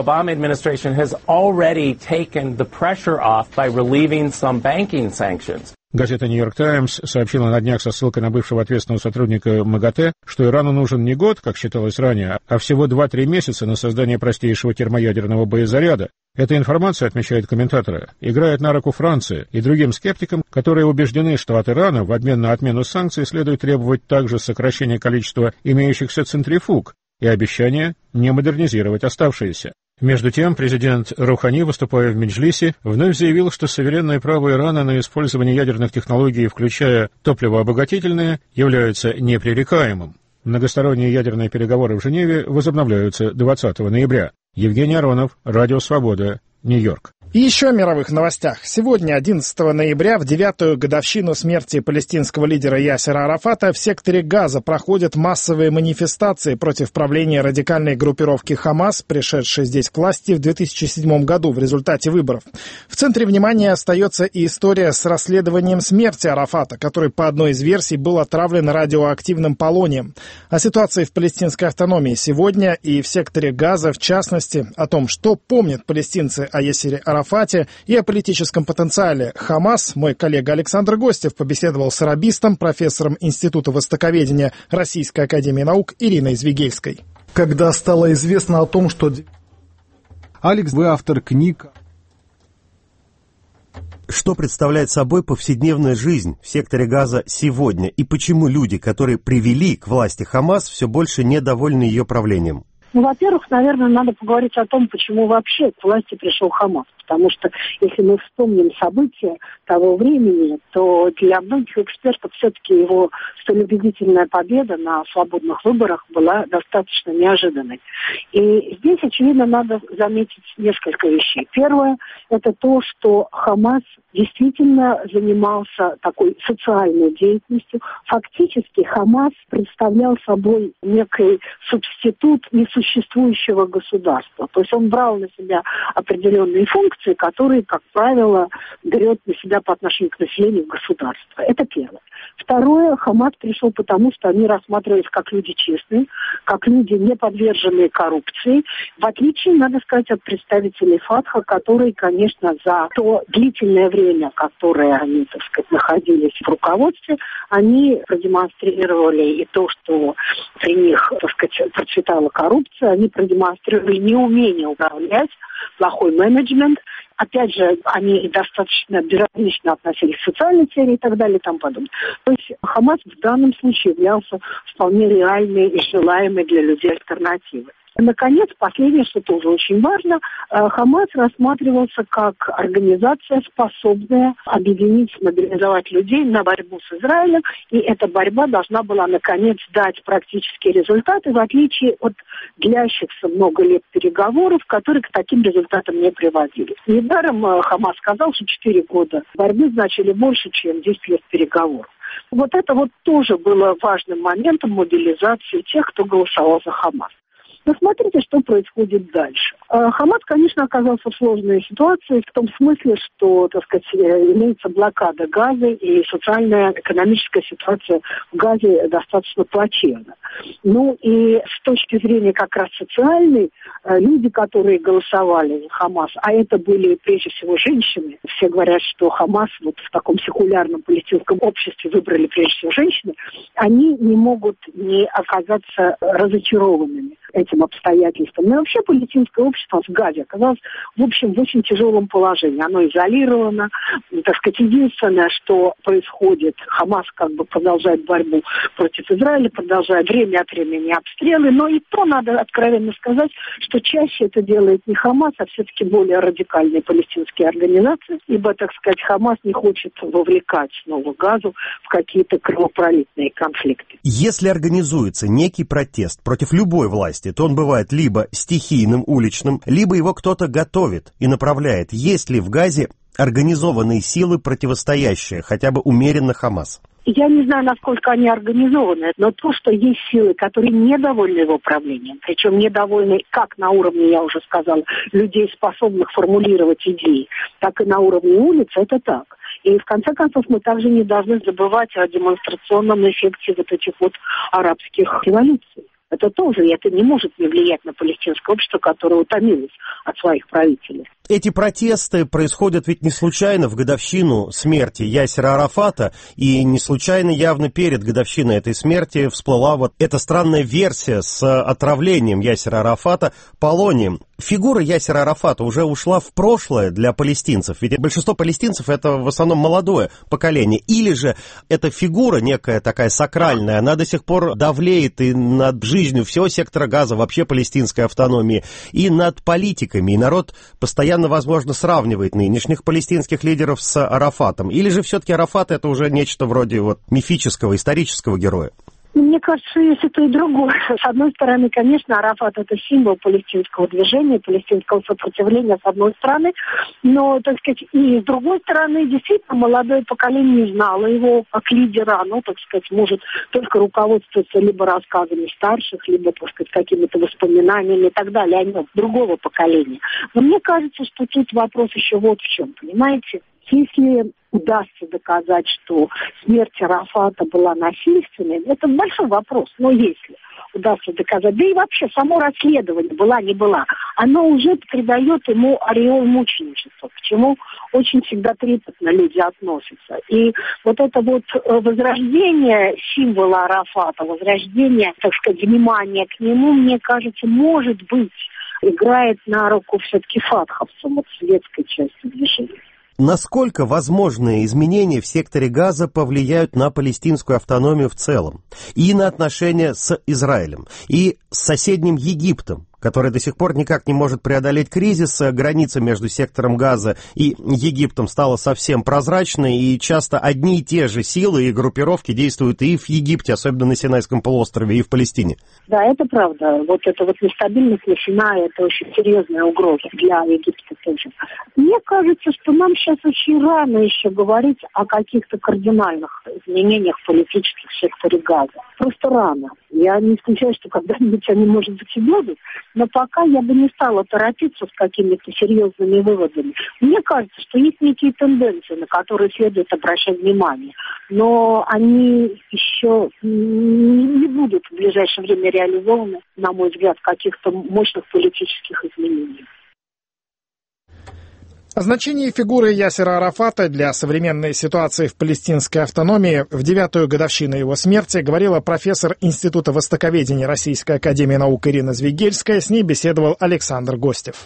Газета «Нью-Йорк Таймс» сообщила на днях со ссылкой на бывшего ответственного сотрудника МАГАТЭ, что Ирану нужен не год, как считалось ранее, а всего два-три месяца на создание простейшего термоядерного боезаряда. Эта информация, отмечают комментаторы, играет на руку Франции и другим скептикам, которые убеждены, что от Ирана в обмен на отмену санкций следует требовать также сокращения количества имеющихся центрифуг и обещания не модернизировать оставшиеся. Между тем, президент Роухани, выступая в Меджлисе, вновь заявил, что суверенное право Ирана на использование ядерных технологий, включая топливообогатительные, является непререкаемым. Многосторонние ядерные переговоры в Женеве возобновляются двадцатого ноября. Евгений Аронов, Радио Свобода, Нью-Йорк. И еще о мировых новостях. Сегодня, одиннадцатого ноября, в девятую годовщину смерти палестинского лидера Ясера Арафата, в секторе Газа проходят массовые манифестации против правления радикальной группировки «Хамас», пришедшей здесь к власти в две тысячи седьмом году в результате выборов. В центре внимания остается и история с расследованием смерти Арафата, который, по одной из версий, был отравлен радиоактивным полонием. О ситуации в палестинской автономии сегодня и в секторе Газа, в частности, о том, что помнят палестинцы о Ясере Арафате, и о политическом потенциале Хамас, мой коллега Александр Гостев побеседовал с арабистом, профессором Института востоковедения Российской академии наук Ириной Звигельской. Когда стало известно о том, что... Алекс, вы автор книг. Что представляет собой повседневная жизнь в секторе Газа сегодня, и почему люди, которые привели к власти Хамас, все больше недовольны ее правлением? Ну, во-первых, наверное, надо поговорить о том, почему вообще к власти пришел Хамас. Потому что, если мы вспомним события того времени, то для многих экспертов все-таки его столь убедительная победа на свободных выборах была достаточно неожиданной. И здесь, очевидно, надо заметить несколько вещей. Первое – это то, что Хамас действительно занимался такой социальной деятельностью. Фактически Хамас представлял собой некий субститут несуществующего государства. То есть он брал на себя определенные функции, которые, как правило, берет на себя по отношению к населению государства. Это первое. Второе, Хамас пришел потому, что они рассматривались как люди честные, как люди, не подверженные коррупции, в отличие, надо сказать, от представителей Фатха, которые, конечно, за то длительное время, которое они, так сказать, находились в руководстве, они продемонстрировали и то, что при них, так сказать, процветала коррупция, они продемонстрировали неумение управлять, плохой менеджмент. Опять же, они достаточно безразлично относились к социальной сфере и так далее и тому подобное. То есть Хамас в данном случае являлся вполне реальной и желаемой для людей альтернативой. Наконец, последнее, что тоже очень важно, Хамас рассматривался как организация, способная объединить, мобилизовать людей на борьбу с Израилем, и эта борьба должна была, наконец, дать практические результаты, в отличие от длящихся много лет переговоров, которые к таким результатам не приводили. Недаром Хамас сказал, что четыре года борьбы значили больше, чем десять лет переговоров. Вот это вот тоже было важным моментом мобилизации тех, кто голосовал за Хамас. Но смотрите, что происходит дальше. Хамас, конечно, оказался в сложной ситуации в том смысле, что, так сказать, имеется блокада Газы, и социальная, экономическая ситуация в Газе достаточно плачевна. Ну и с точки зрения как раз социальной, люди, которые голосовали за Хамас, а это были прежде всего женщины, все говорят, что Хамас вот в таком секулярном палестинском обществе выбрали прежде всего женщины, они не могут не оказаться разочарованными этим обстоятельствам. Но вообще палестинское общество в Газе оказалось, в общем, в очень тяжелом положении. Оно изолировано. Так сказать, единственное, что происходит, Хамас как бы продолжает борьбу против Израиля, продолжает время от времени обстрелы, но и то надо откровенно сказать, что чаще это делает не Хамас, а все-таки более радикальные палестинские организации, ибо, так сказать, Хамас не хочет вовлекать снова Газу в какие-то кровопролитные конфликты. Если организуется некий протест против любой власти, власти, то он бывает либо стихийным, уличным, либо его кто-то готовит и направляет. Есть ли в Газе организованные силы, противостоящие хотя бы умеренно Хамас? Я не знаю, насколько они организованы, но то, что есть силы, которые недовольны его правлением, причем недовольны как на уровне, я уже сказала, людей, способных формулировать идеи, так и на уровне улиц, это так. И в конце концов мы также не должны забывать о демонстрационном эффекте вот этих вот арабских революций. Это тоже, и это не может не влиять на палестинское общество, которое утомилось от своих правителей. Эти протесты происходят ведь не случайно в годовщину смерти Ясера Арафата, и не случайно явно перед годовщиной этой смерти всплыла вот эта странная версия с отравлением Ясера Арафата полонием. Фигура Ясера Арафата уже ушла в прошлое для палестинцев, ведь большинство палестинцев это в основном молодое поколение, или же эта фигура некая такая сакральная, она до сих пор давлеет и над жизнью всего сектора Газа, вообще палестинской автономии, и над политиками, и народ постоянно, возможно, сравнивает нынешних палестинских лидеров с Арафатом, или же все-таки Арафат это уже нечто вроде вот мифического, исторического героя? Мне кажется, есть и то, и другое. С одной стороны, конечно, Арафат – это символ палестинского движения, палестинского сопротивления, с одной стороны. Но, так сказать, и с другой стороны, действительно, молодое поколение не знало его как лидера. Оно, так сказать, может только руководствоваться либо рассказами старших, либо, так сказать, какими-то воспоминаниями и так далее о нем, другого поколения. Но мне кажется, что тут вопрос еще вот в чем, понимаете? Если удастся доказать, что смерть Арафата была насильственной, это большой вопрос, но если удастся доказать, да и вообще само расследование, была, не была, оно уже придает ему ореол мученичества, к чему очень всегда трепетно люди относятся. И вот это вот возрождение символа Арафата, возрождение, так сказать, внимания к нему, мне кажется, может быть, играет на руку все-таки фатховцам, вот светской части движения. Насколько возможные изменения в секторе Газа повлияют на палестинскую автономию в целом, и на отношения с Израилем, и с соседним Египтом, который до сих пор никак не может преодолеть кризис, граница между сектором Газа и Египтом стала совсем прозрачной, и часто одни и те же силы и группировки действуют и в Египте, особенно на Синайском полуострове, и в Палестине. Да, это правда. Вот эта вот нестабильность на Синае, это очень серьезная угроза для Египта тоже. Мне кажется, что нам сейчас очень рано еще говорить о каких-то кардинальных изменениях политических в секторе Газа. Просто рано. Я не исключаю, что когда-нибудь они, может быть, и будут, но пока я бы не стала торопиться с какими-то серьезными выводами. Мне кажется, что есть некие тенденции, на которые следует обращать внимание, но они еще не будут в ближайшее время реализованы, на мой взгляд, каких-то мощных политических изменений. О значении фигуры Ясера Арафата для современной ситуации в палестинской автономии в девятую годовщину его смерти говорила профессор Института востоковедения Российской академии наук Ирина Звигельская. С ней беседовал Александр Гостев.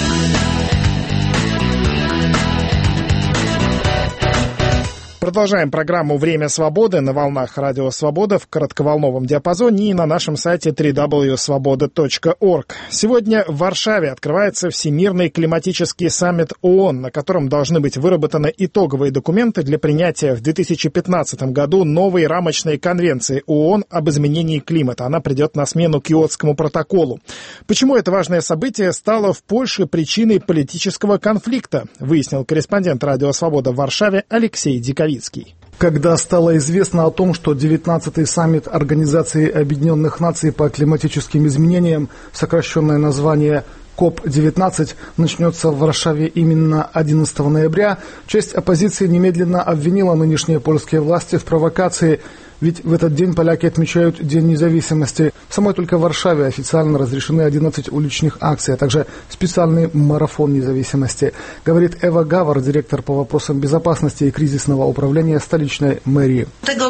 Продолжаем программу «Время свободы» на волнах Радио Свобода в коротковолновом диапазоне и на нашем сайте дабл ю дабл ю дабл ю точка свобода точка орг. Сегодня в Варшаве открывается Всемирный климатический саммит ООН, на котором должны быть выработаны итоговые документы для принятия в две тысячи пятнадцатом году новой рамочной конвенции ООН об изменении климата. Она придет на смену Киотскому протоколу. Почему это важное событие стало в Польше причиной политического конфликта, выяснил корреспондент Радио Свобода в Варшаве Алексей Диковицкий. Когда стало известно о том, что девятнадцатый саммит Организации Объединенных Наций по климатическим изменениям, сокращенное название коп девятнадцать, начнется в Варшаве именно одиннадцатого ноября, часть оппозиции немедленно обвинила нынешние польские власти в провокации, ведь в этот день поляки отмечают День независимости. В самой только Варшаве официально разрешены одиннадцать уличных акций, а также специальный марафон независимости, говорит Эва Гавар, директор по вопросам безопасности и кризисного управления столичной мэрии.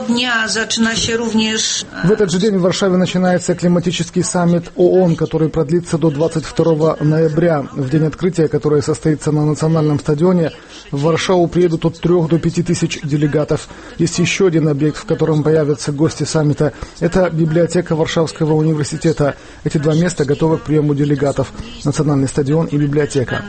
В этот же день в Варшаве начинается климатический саммит ООН, который продлится до двадцать второго ноября. В день открытия, которое состоится на национальном стадионе, в Варшаву приедут от трех до пяти тысяч делегатов. Есть еще один объект, в котором появится гости саммита. Это библиотека Варшавского университета. Эти два места готовы к приему делегатов. Национальный стадион и библиотека.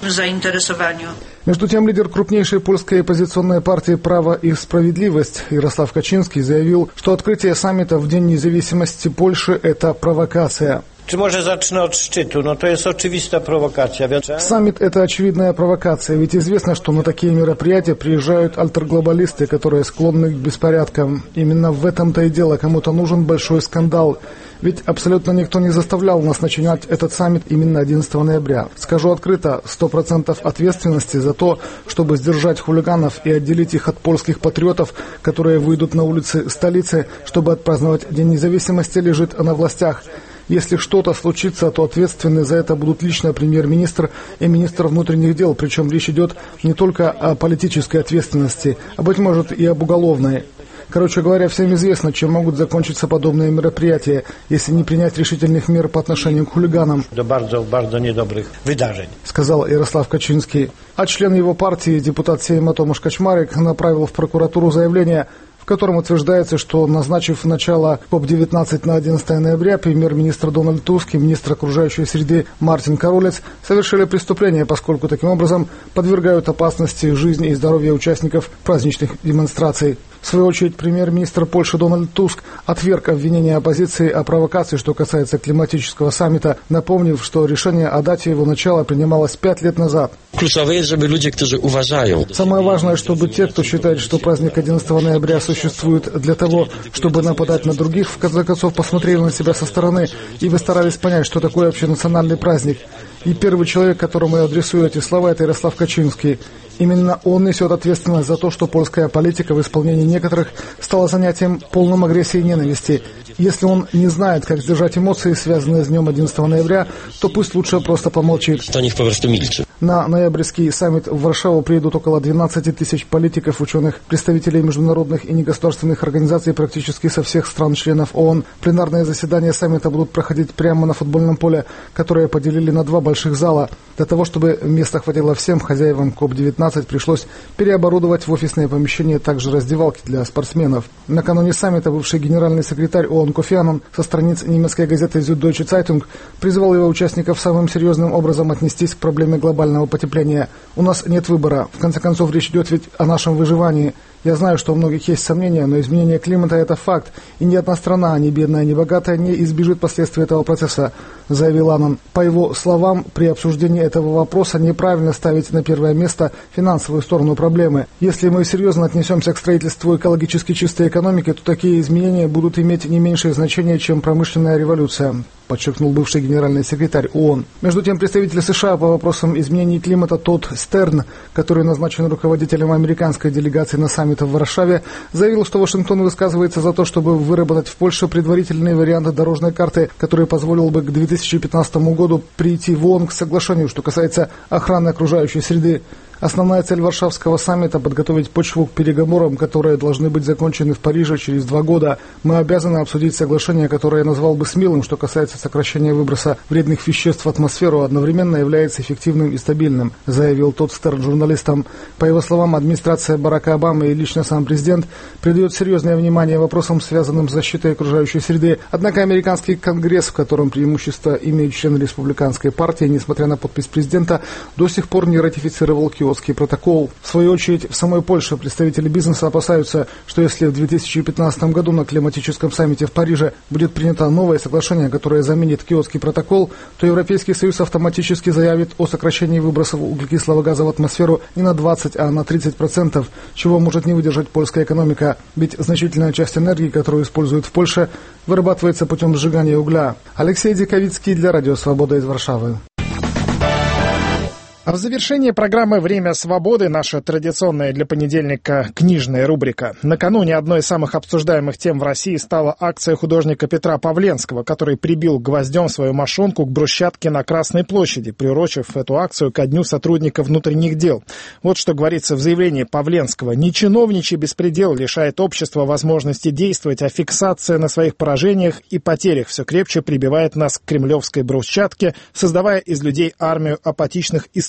Между тем, лидер крупнейшей польской оппозиционной партии «Право и справедливость» Ярослав Качинский заявил, что открытие саммита в День независимости Польши – это провокация. Czy może zacznę od szczytu? No to jest oczywista prowokacja. Саммит – это очевидная провокация, ведь известно, что на такие мероприятия приезжают альтерглобалисты, которые склонны к беспорядкам. Именно в этом-то и дело, кому-то нужен большой скандал. Ведь абсолютно никто не заставлял нас начинать этот саммит именно одиннадцатого ноября. Скажу открыто, сто процентов ответственности за то, чтобы сдержать хулиганов и отделить их от польских патриотов, которые выйдут на улицы столицы, чтобы отпраздновать День независимости, лежит на властях. Если что-то случится, то ответственны за это будут лично премьер-министр и министр внутренних дел. Причем речь идет не только о политической ответственности, а, быть может, и об уголовной. Короче говоря, всем известно, чем могут закончиться подобные мероприятия, если не принять решительных мер по отношению к хулиганам, до bardzo, bardzo недобрых wydarzeń, сказал Ярослав Качинский. А член его партии, депутат Сейма Томаш Качмарик, направил в прокуратуру заявление, в котором утверждается, что, назначив начало коп девятнадцать на одиннадцатое ноября, премьер-министр Дональд Туск и министр окружающей среды Мартин Каролец совершили преступление, поскольку таким образом подвергают опасности жизни и здоровья участников праздничных демонстраций. В свою очередь, премьер-министр Польши Дональд Туск отверг обвинения оппозиции о провокации, что касается климатического саммита, напомнив, что решение о дате его начала принималось пять лет назад. Самое важное, чтобы те, кто считает, что праздник одиннадцатого ноября существует для того, чтобы нападать на других, в конце концов посмотрели на себя со стороны и вы старались понять, что такое общенациональный праздник. И первый человек, которому я адресую эти слова, это Ярослав Качинский. Именно он несет ответственность за то, что польская политика в исполнении некоторых стала занятием полным агрессии и ненависти. Если он не знает, как сдержать эмоции, связанные с днем одиннадцатого ноября, то пусть лучше просто помолчит. На ноябрьский саммит в Варшаву приедут около двенадцати тысяч политиков, ученых, представителей международных и негосударственных организаций практически со всех стран-членов ООН. Пленарные заседания саммита будут проходить прямо на футбольном поле, которое поделили на два больших зала. Для того, чтобы места хватило всем, хозяевам коп девятнадцать пришлось переоборудовать в офисные помещения также раздевалки для спортсменов. Накануне саммита бывший генеральный секретарь ООН Кофи Аннан со страниц немецкой газеты Süddeutsche Zeitung призвал его участников самым серьезным образом отнестись к проблеме глобального потепления. У нас нет выбора. В конце концов, речь идет ведь о нашем выживании. Я знаю, что у многих есть сомнения, но изменение климата – это факт. И ни одна страна, ни бедная, ни богатая, не избежит последствий этого процесса, заявил Аннан. По его словам, при обсуждении этого вопроса неправильно ставить на первое место финансовую сторону проблемы. Если мы серьезно отнесемся к строительству экологически чистой экономики, то такие изменения будут иметь не меньшее значение, чем промышленная революция, подчеркнул бывший генеральный секретарь ООН. Между тем, представитель США по вопросам изменений климата Тодд Стерн, который назначен руководителем американской делегации на саммите в Варшаве, заявил, что Вашингтон высказывается за то, чтобы выработать в Польше предварительный вариант дорожной карты, который позволил бы к две тысячи пятнадцатому году прийти в ООН к соглашению, что касается охраны окружающей среды. Основная цель Варшавского саммита – подготовить почву к переговорам, которые должны быть закончены в Париже через два года. Мы обязаны обсудить соглашение, которое я назвал бы смелым, что касается сокращения выброса вредных веществ в атмосферу, одновременно является эффективным и стабильным, заявил Тодд Стерн журналистам. По его словам, администрация Барака Обамы и лично сам президент придает серьезное внимание вопросам, связанным с защитой окружающей среды. Однако американский конгресс, в котором преимущество имеют члены республиканской партии, несмотря на подпись президента, до сих пор не ратифицировал Киотский протокол. В свою очередь, в самой Польше представители бизнеса опасаются, что если в две тысячи пятнадцатом году на климатическом саммите в Париже будет принято новое соглашение, которое заменит Киотский протокол, то Европейский Союз автоматически заявит о сокращении выбросов углекислого газа в атмосферу не на двадцать, а на тридцать процентов, чего может не выдержать польская экономика. Ведь значительная часть энергии, которую используют в Польше, вырабатывается путем сжигания угля. Алексей Диковицкий для Радио Свобода из Варшавы. А в завершении программы «Время свободы» наша традиционная для понедельника книжная рубрика. Накануне одной из самых обсуждаемых тем в России стала акция художника Петра Павленского, который прибил гвоздем свою мошонку к брусчатке на Красной площади, приурочив эту акцию ко Дню сотрудника внутренних дел. Вот что говорится в заявлении Павленского. «Не чиновничий беспредел лишает общества возможности действовать, а фиксация на своих поражениях и потерях все крепче прибивает нас к кремлевской брусчатке, создавая из людей армию апатичных и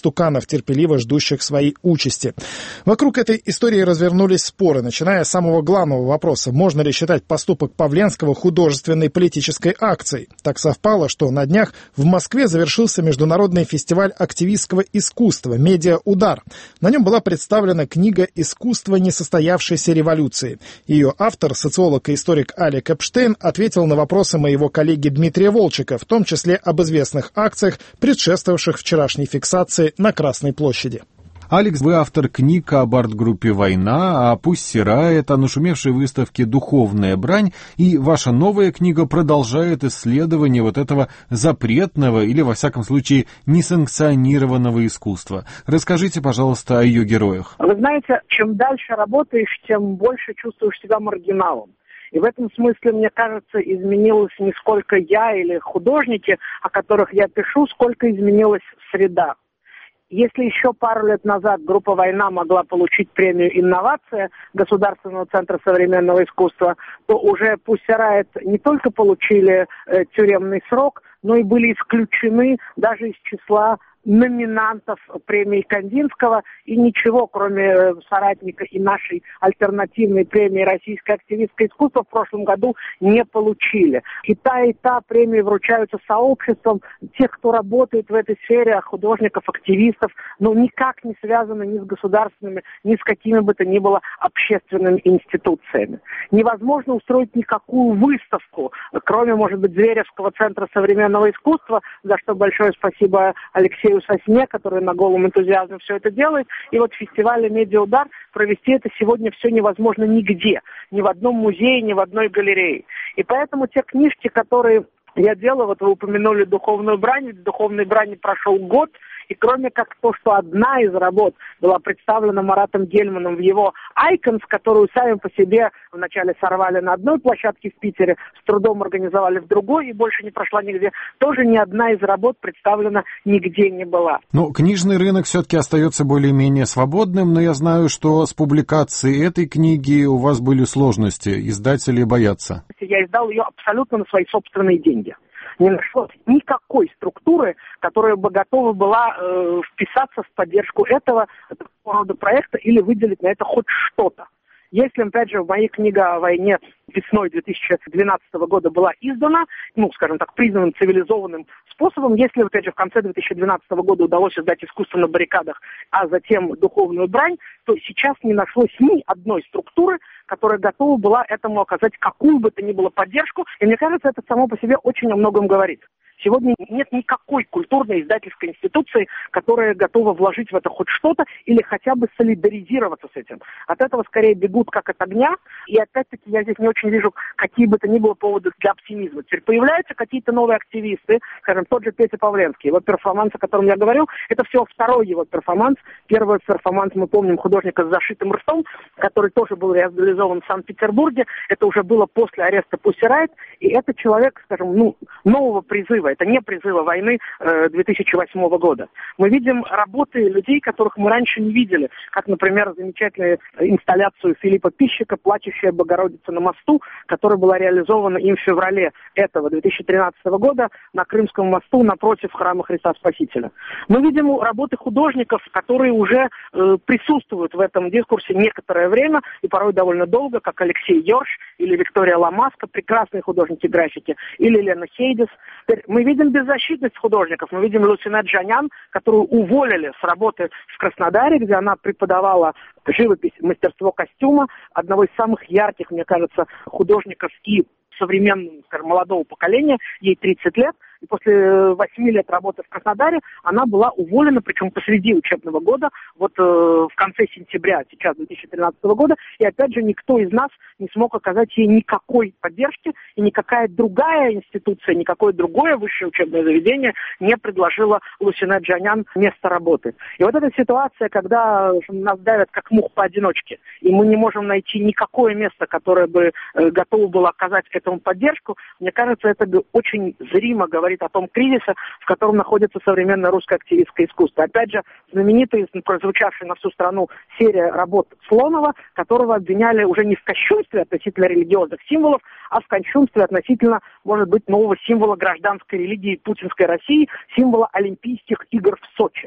истуканов, терпеливо ждущих своей участи. Вокруг этой истории развернулись споры, начиная с самого главного вопроса: можно ли считать поступок Павленского художественной политической акцией. Так совпало, что на днях в Москве завершился международный фестиваль активистского искусства «Медиа Удар». На нем была представлена книга «Искусство несостоявшейся революции». Ее автор, социолог и историк Алик Эпштейн, ответил на вопросы моего коллеги Дмитрия Волчека, в том числе об известных акциях, предшествовавших вчерашней фиксации на Красной площади. Алекс, вы автор книг об арт-группе «Война», о «Пусть сирает», о нашумевшей выставке «Духовная брань», и ваша новая книга продолжает исследование вот этого запретного или, во всяком случае, несанкционированного искусства. Расскажите, пожалуйста, о ее героях. Вы знаете, чем дальше работаешь, тем больше чувствуешь себя маргиналом. И в этом смысле, мне кажется, изменилась не сколько я или художники, о которых я пишу, сколько изменилась среда. Если еще пару лет назад группа «Война» могла получить премию «Инновация» Государственного центра современного искусства, то уже «Пусть сирает» не только получили э, тюремный срок, но и были исключены даже из числа номинантов премии Кандинского, и ничего, кроме соратника и нашей альтернативной премии «Российское активистское искусство» в прошлом году не получили. И та, и та премии вручаются сообществом тех, кто работает в этой сфере, художников, активистов, но никак не связаны ни с государственными, ни с какими бы то ни было общественными институциями. Невозможно устроить никакую выставку, кроме, может быть, Зверевского центра современного искусства, за что большое спасибо Алексею Сосне, который на голом энтузиазме все это делает. И вот в фестивале «Медиа Удар» провести это сегодня все невозможно нигде. Ни в одном музее, ни в одной галерее. И поэтому те книжки, которые я делаю, вот вы упомянули «Духовную брань», в «Духовной брани» прошел год, и кроме как то, что одна из работ была представлена Маратом Гельманом в его «Icons», которую сами по себе вначале сорвали на одной площадке в Питере, с трудом организовали в другой и больше не прошла нигде, тоже ни одна из работ представлена нигде не была. Ну, книжный рынок все-таки остается более-менее свободным, но я знаю, что с публикацией этой книги у вас были сложности, издатели боятся. Я издал ее абсолютно на свои собственные деньги. Не нашлось никакой структуры, которая бы готова была э, вписаться в поддержку этого, этого рода проекта или выделить на это хоть что-то. Если, опять же, моя книга о войне весной две тысячи двенадцатого года была издана, ну, скажем так, признанным цивилизованным способом, если, опять же, в конце две тысячи двенадцатого года удалось издать «Искусство на баррикадах», а затем «Духовную брань», то сейчас не нашлось ни одной структуры, которая готова была этому оказать какую бы то ни было поддержку. И мне кажется, это само по себе очень о многом говорит. Сегодня нет никакой культурной издательской институции, которая готова вложить в это хоть что-то или хотя бы солидаризироваться с этим. От этого скорее бегут как от огня. И опять-таки я здесь не очень вижу какие бы то ни было поводы для оптимизма. Теперь появляются какие-то новые активисты, скажем, тот же Петя Павленский. Его перформанс, о котором я говорил, это всего второй его перформанс. Первый перформанс, мы помним, художника с зашитым ртом, который тоже был реализован в Санкт-Петербурге. Это уже было после ареста «Пусть сирает». И это человек, скажем, ну, нового призыва. Это не призыва войны э, две тысячи восьмого года. Мы видим работы людей, которых мы раньше не видели, как, например, замечательную инсталляцию Филиппа Пищика «Плачущая Богородица на мосту», которая была реализована им в феврале этого две тысячи тринадцатого года на Крымском мосту напротив храма Христа Спасителя. Мы видим работы художников, которые уже э, присутствуют в этом дискурсе некоторое время и порой довольно долго, как Алексей Йорш или Виктория Ламаска, прекрасные художники-графики, или Лена Хейдис. Мы видим беззащитность художников. Мы видим Люсинет Джанян, которую уволили с работы в Краснодаре, где она преподавала живопись, мастерство костюма, одного из самых ярких, мне кажется, художников и современного, скажем, молодого поколения, ей тридцать лет. И после восьми лет работы в Краснодаре она была уволена, причем посреди учебного года, вот э, в конце сентября, сейчас две тысячи тринадцатого года. И опять же, никто из нас не смог оказать ей никакой поддержки, и никакая другая институция, никакое другое высшее учебное заведение не предложило Люсинет Джанян место работы. И вот эта ситуация, когда нас давят как мух поодиночке, и мы не можем найти никакое место, которое бы э, готово было оказать этому поддержку, мне кажется, это очень зримо говорит о том кризисе, в котором находится современное русское активистское искусство. Опять же, знаменитая, прозвучавшая на всю страну серия работ Слонова, которого обвиняли уже не в кощунстве относительно религиозных символов, а в кощунстве относительно, может быть, нового символа гражданской религии путинской России, символа Олимпийских игр в Сочи.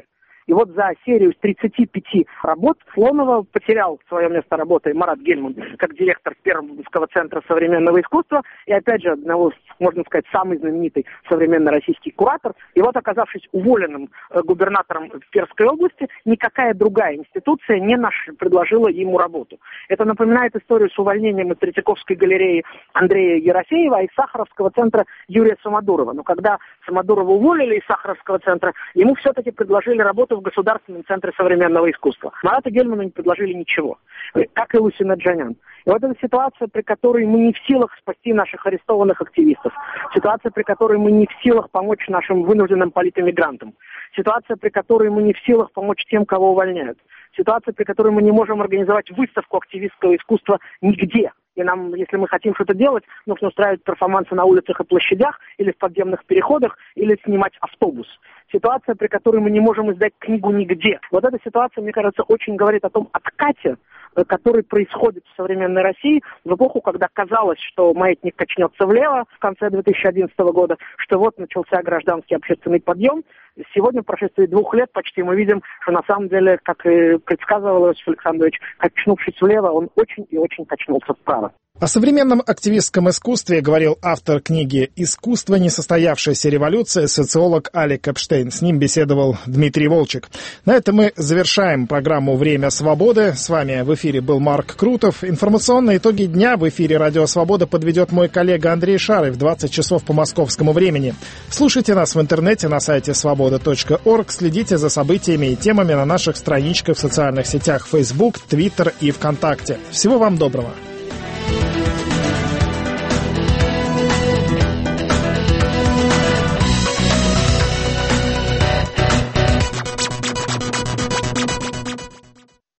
И вот за серию из тридцати пяти работ Слонова потерял свое место работы Марат Гельман как директор Пермского центра современного искусства и, опять же, одного, можно сказать, самый знаменитый современный российский куратор. И вот, оказавшись уволенным губернатором Пермской области, никакая другая институция не наш... предложила ему работу. Это напоминает историю с увольнением из Третьяковской галереи Андрея Ерофеева и Сахаровского центра Юрия Самодурова. Но когда Самодурова уволили из Сахаровского центра, ему все-таки предложили работу в Государственном центре современного искусства. Марату Гельману не предложили ничего, как и Луси Наджанян. И вот эта ситуация, при которой мы не в силах спасти наших арестованных активистов, ситуация, при которой мы не в силах помочь нашим вынужденным политэмигрантам, ситуация, при которой мы не в силах помочь тем, кого увольняют, ситуация, при которой мы не можем организовать выставку активистского искусства нигде. И нам, если мы хотим что-то делать, нужно устраивать перформансы на улицах и площадях, или в подземных переходах, или снимать автобус. Ситуация, при которой мы не можем издать книгу нигде. Вот эта ситуация, мне кажется, очень говорит о том откате, который происходит в современной России в эпоху, когда казалось, что маятник качнется влево в конце две тысячи одиннадцатого года, что вот начался гражданский общественный подъем. Сегодня, в прошествии двух лет, почти мы видим, что на самом деле, как и предсказывал Иосиф Александрович, качнувшись влево, он очень и очень качнулся вправо. О современном активистском искусстве говорил автор книги «Искусство. Несостоявшаяся революция», социолог Алик Эпштейн. С ним беседовал Дмитрий Волчек. На этом мы завершаем программу «Время свободы». С вами в эфире был Марк Крутов. Информационные итоги дня в эфире «Радио Свобода» подведет мой коллега Андрей Шарый в двадцать часов по московскому времени. Слушайте нас в интернете на сайте свобода точка орг. Следите за событиями и темами на наших страничках в социальных сетях Facebook, Twitter и ВКонтакте. Всего вам доброго.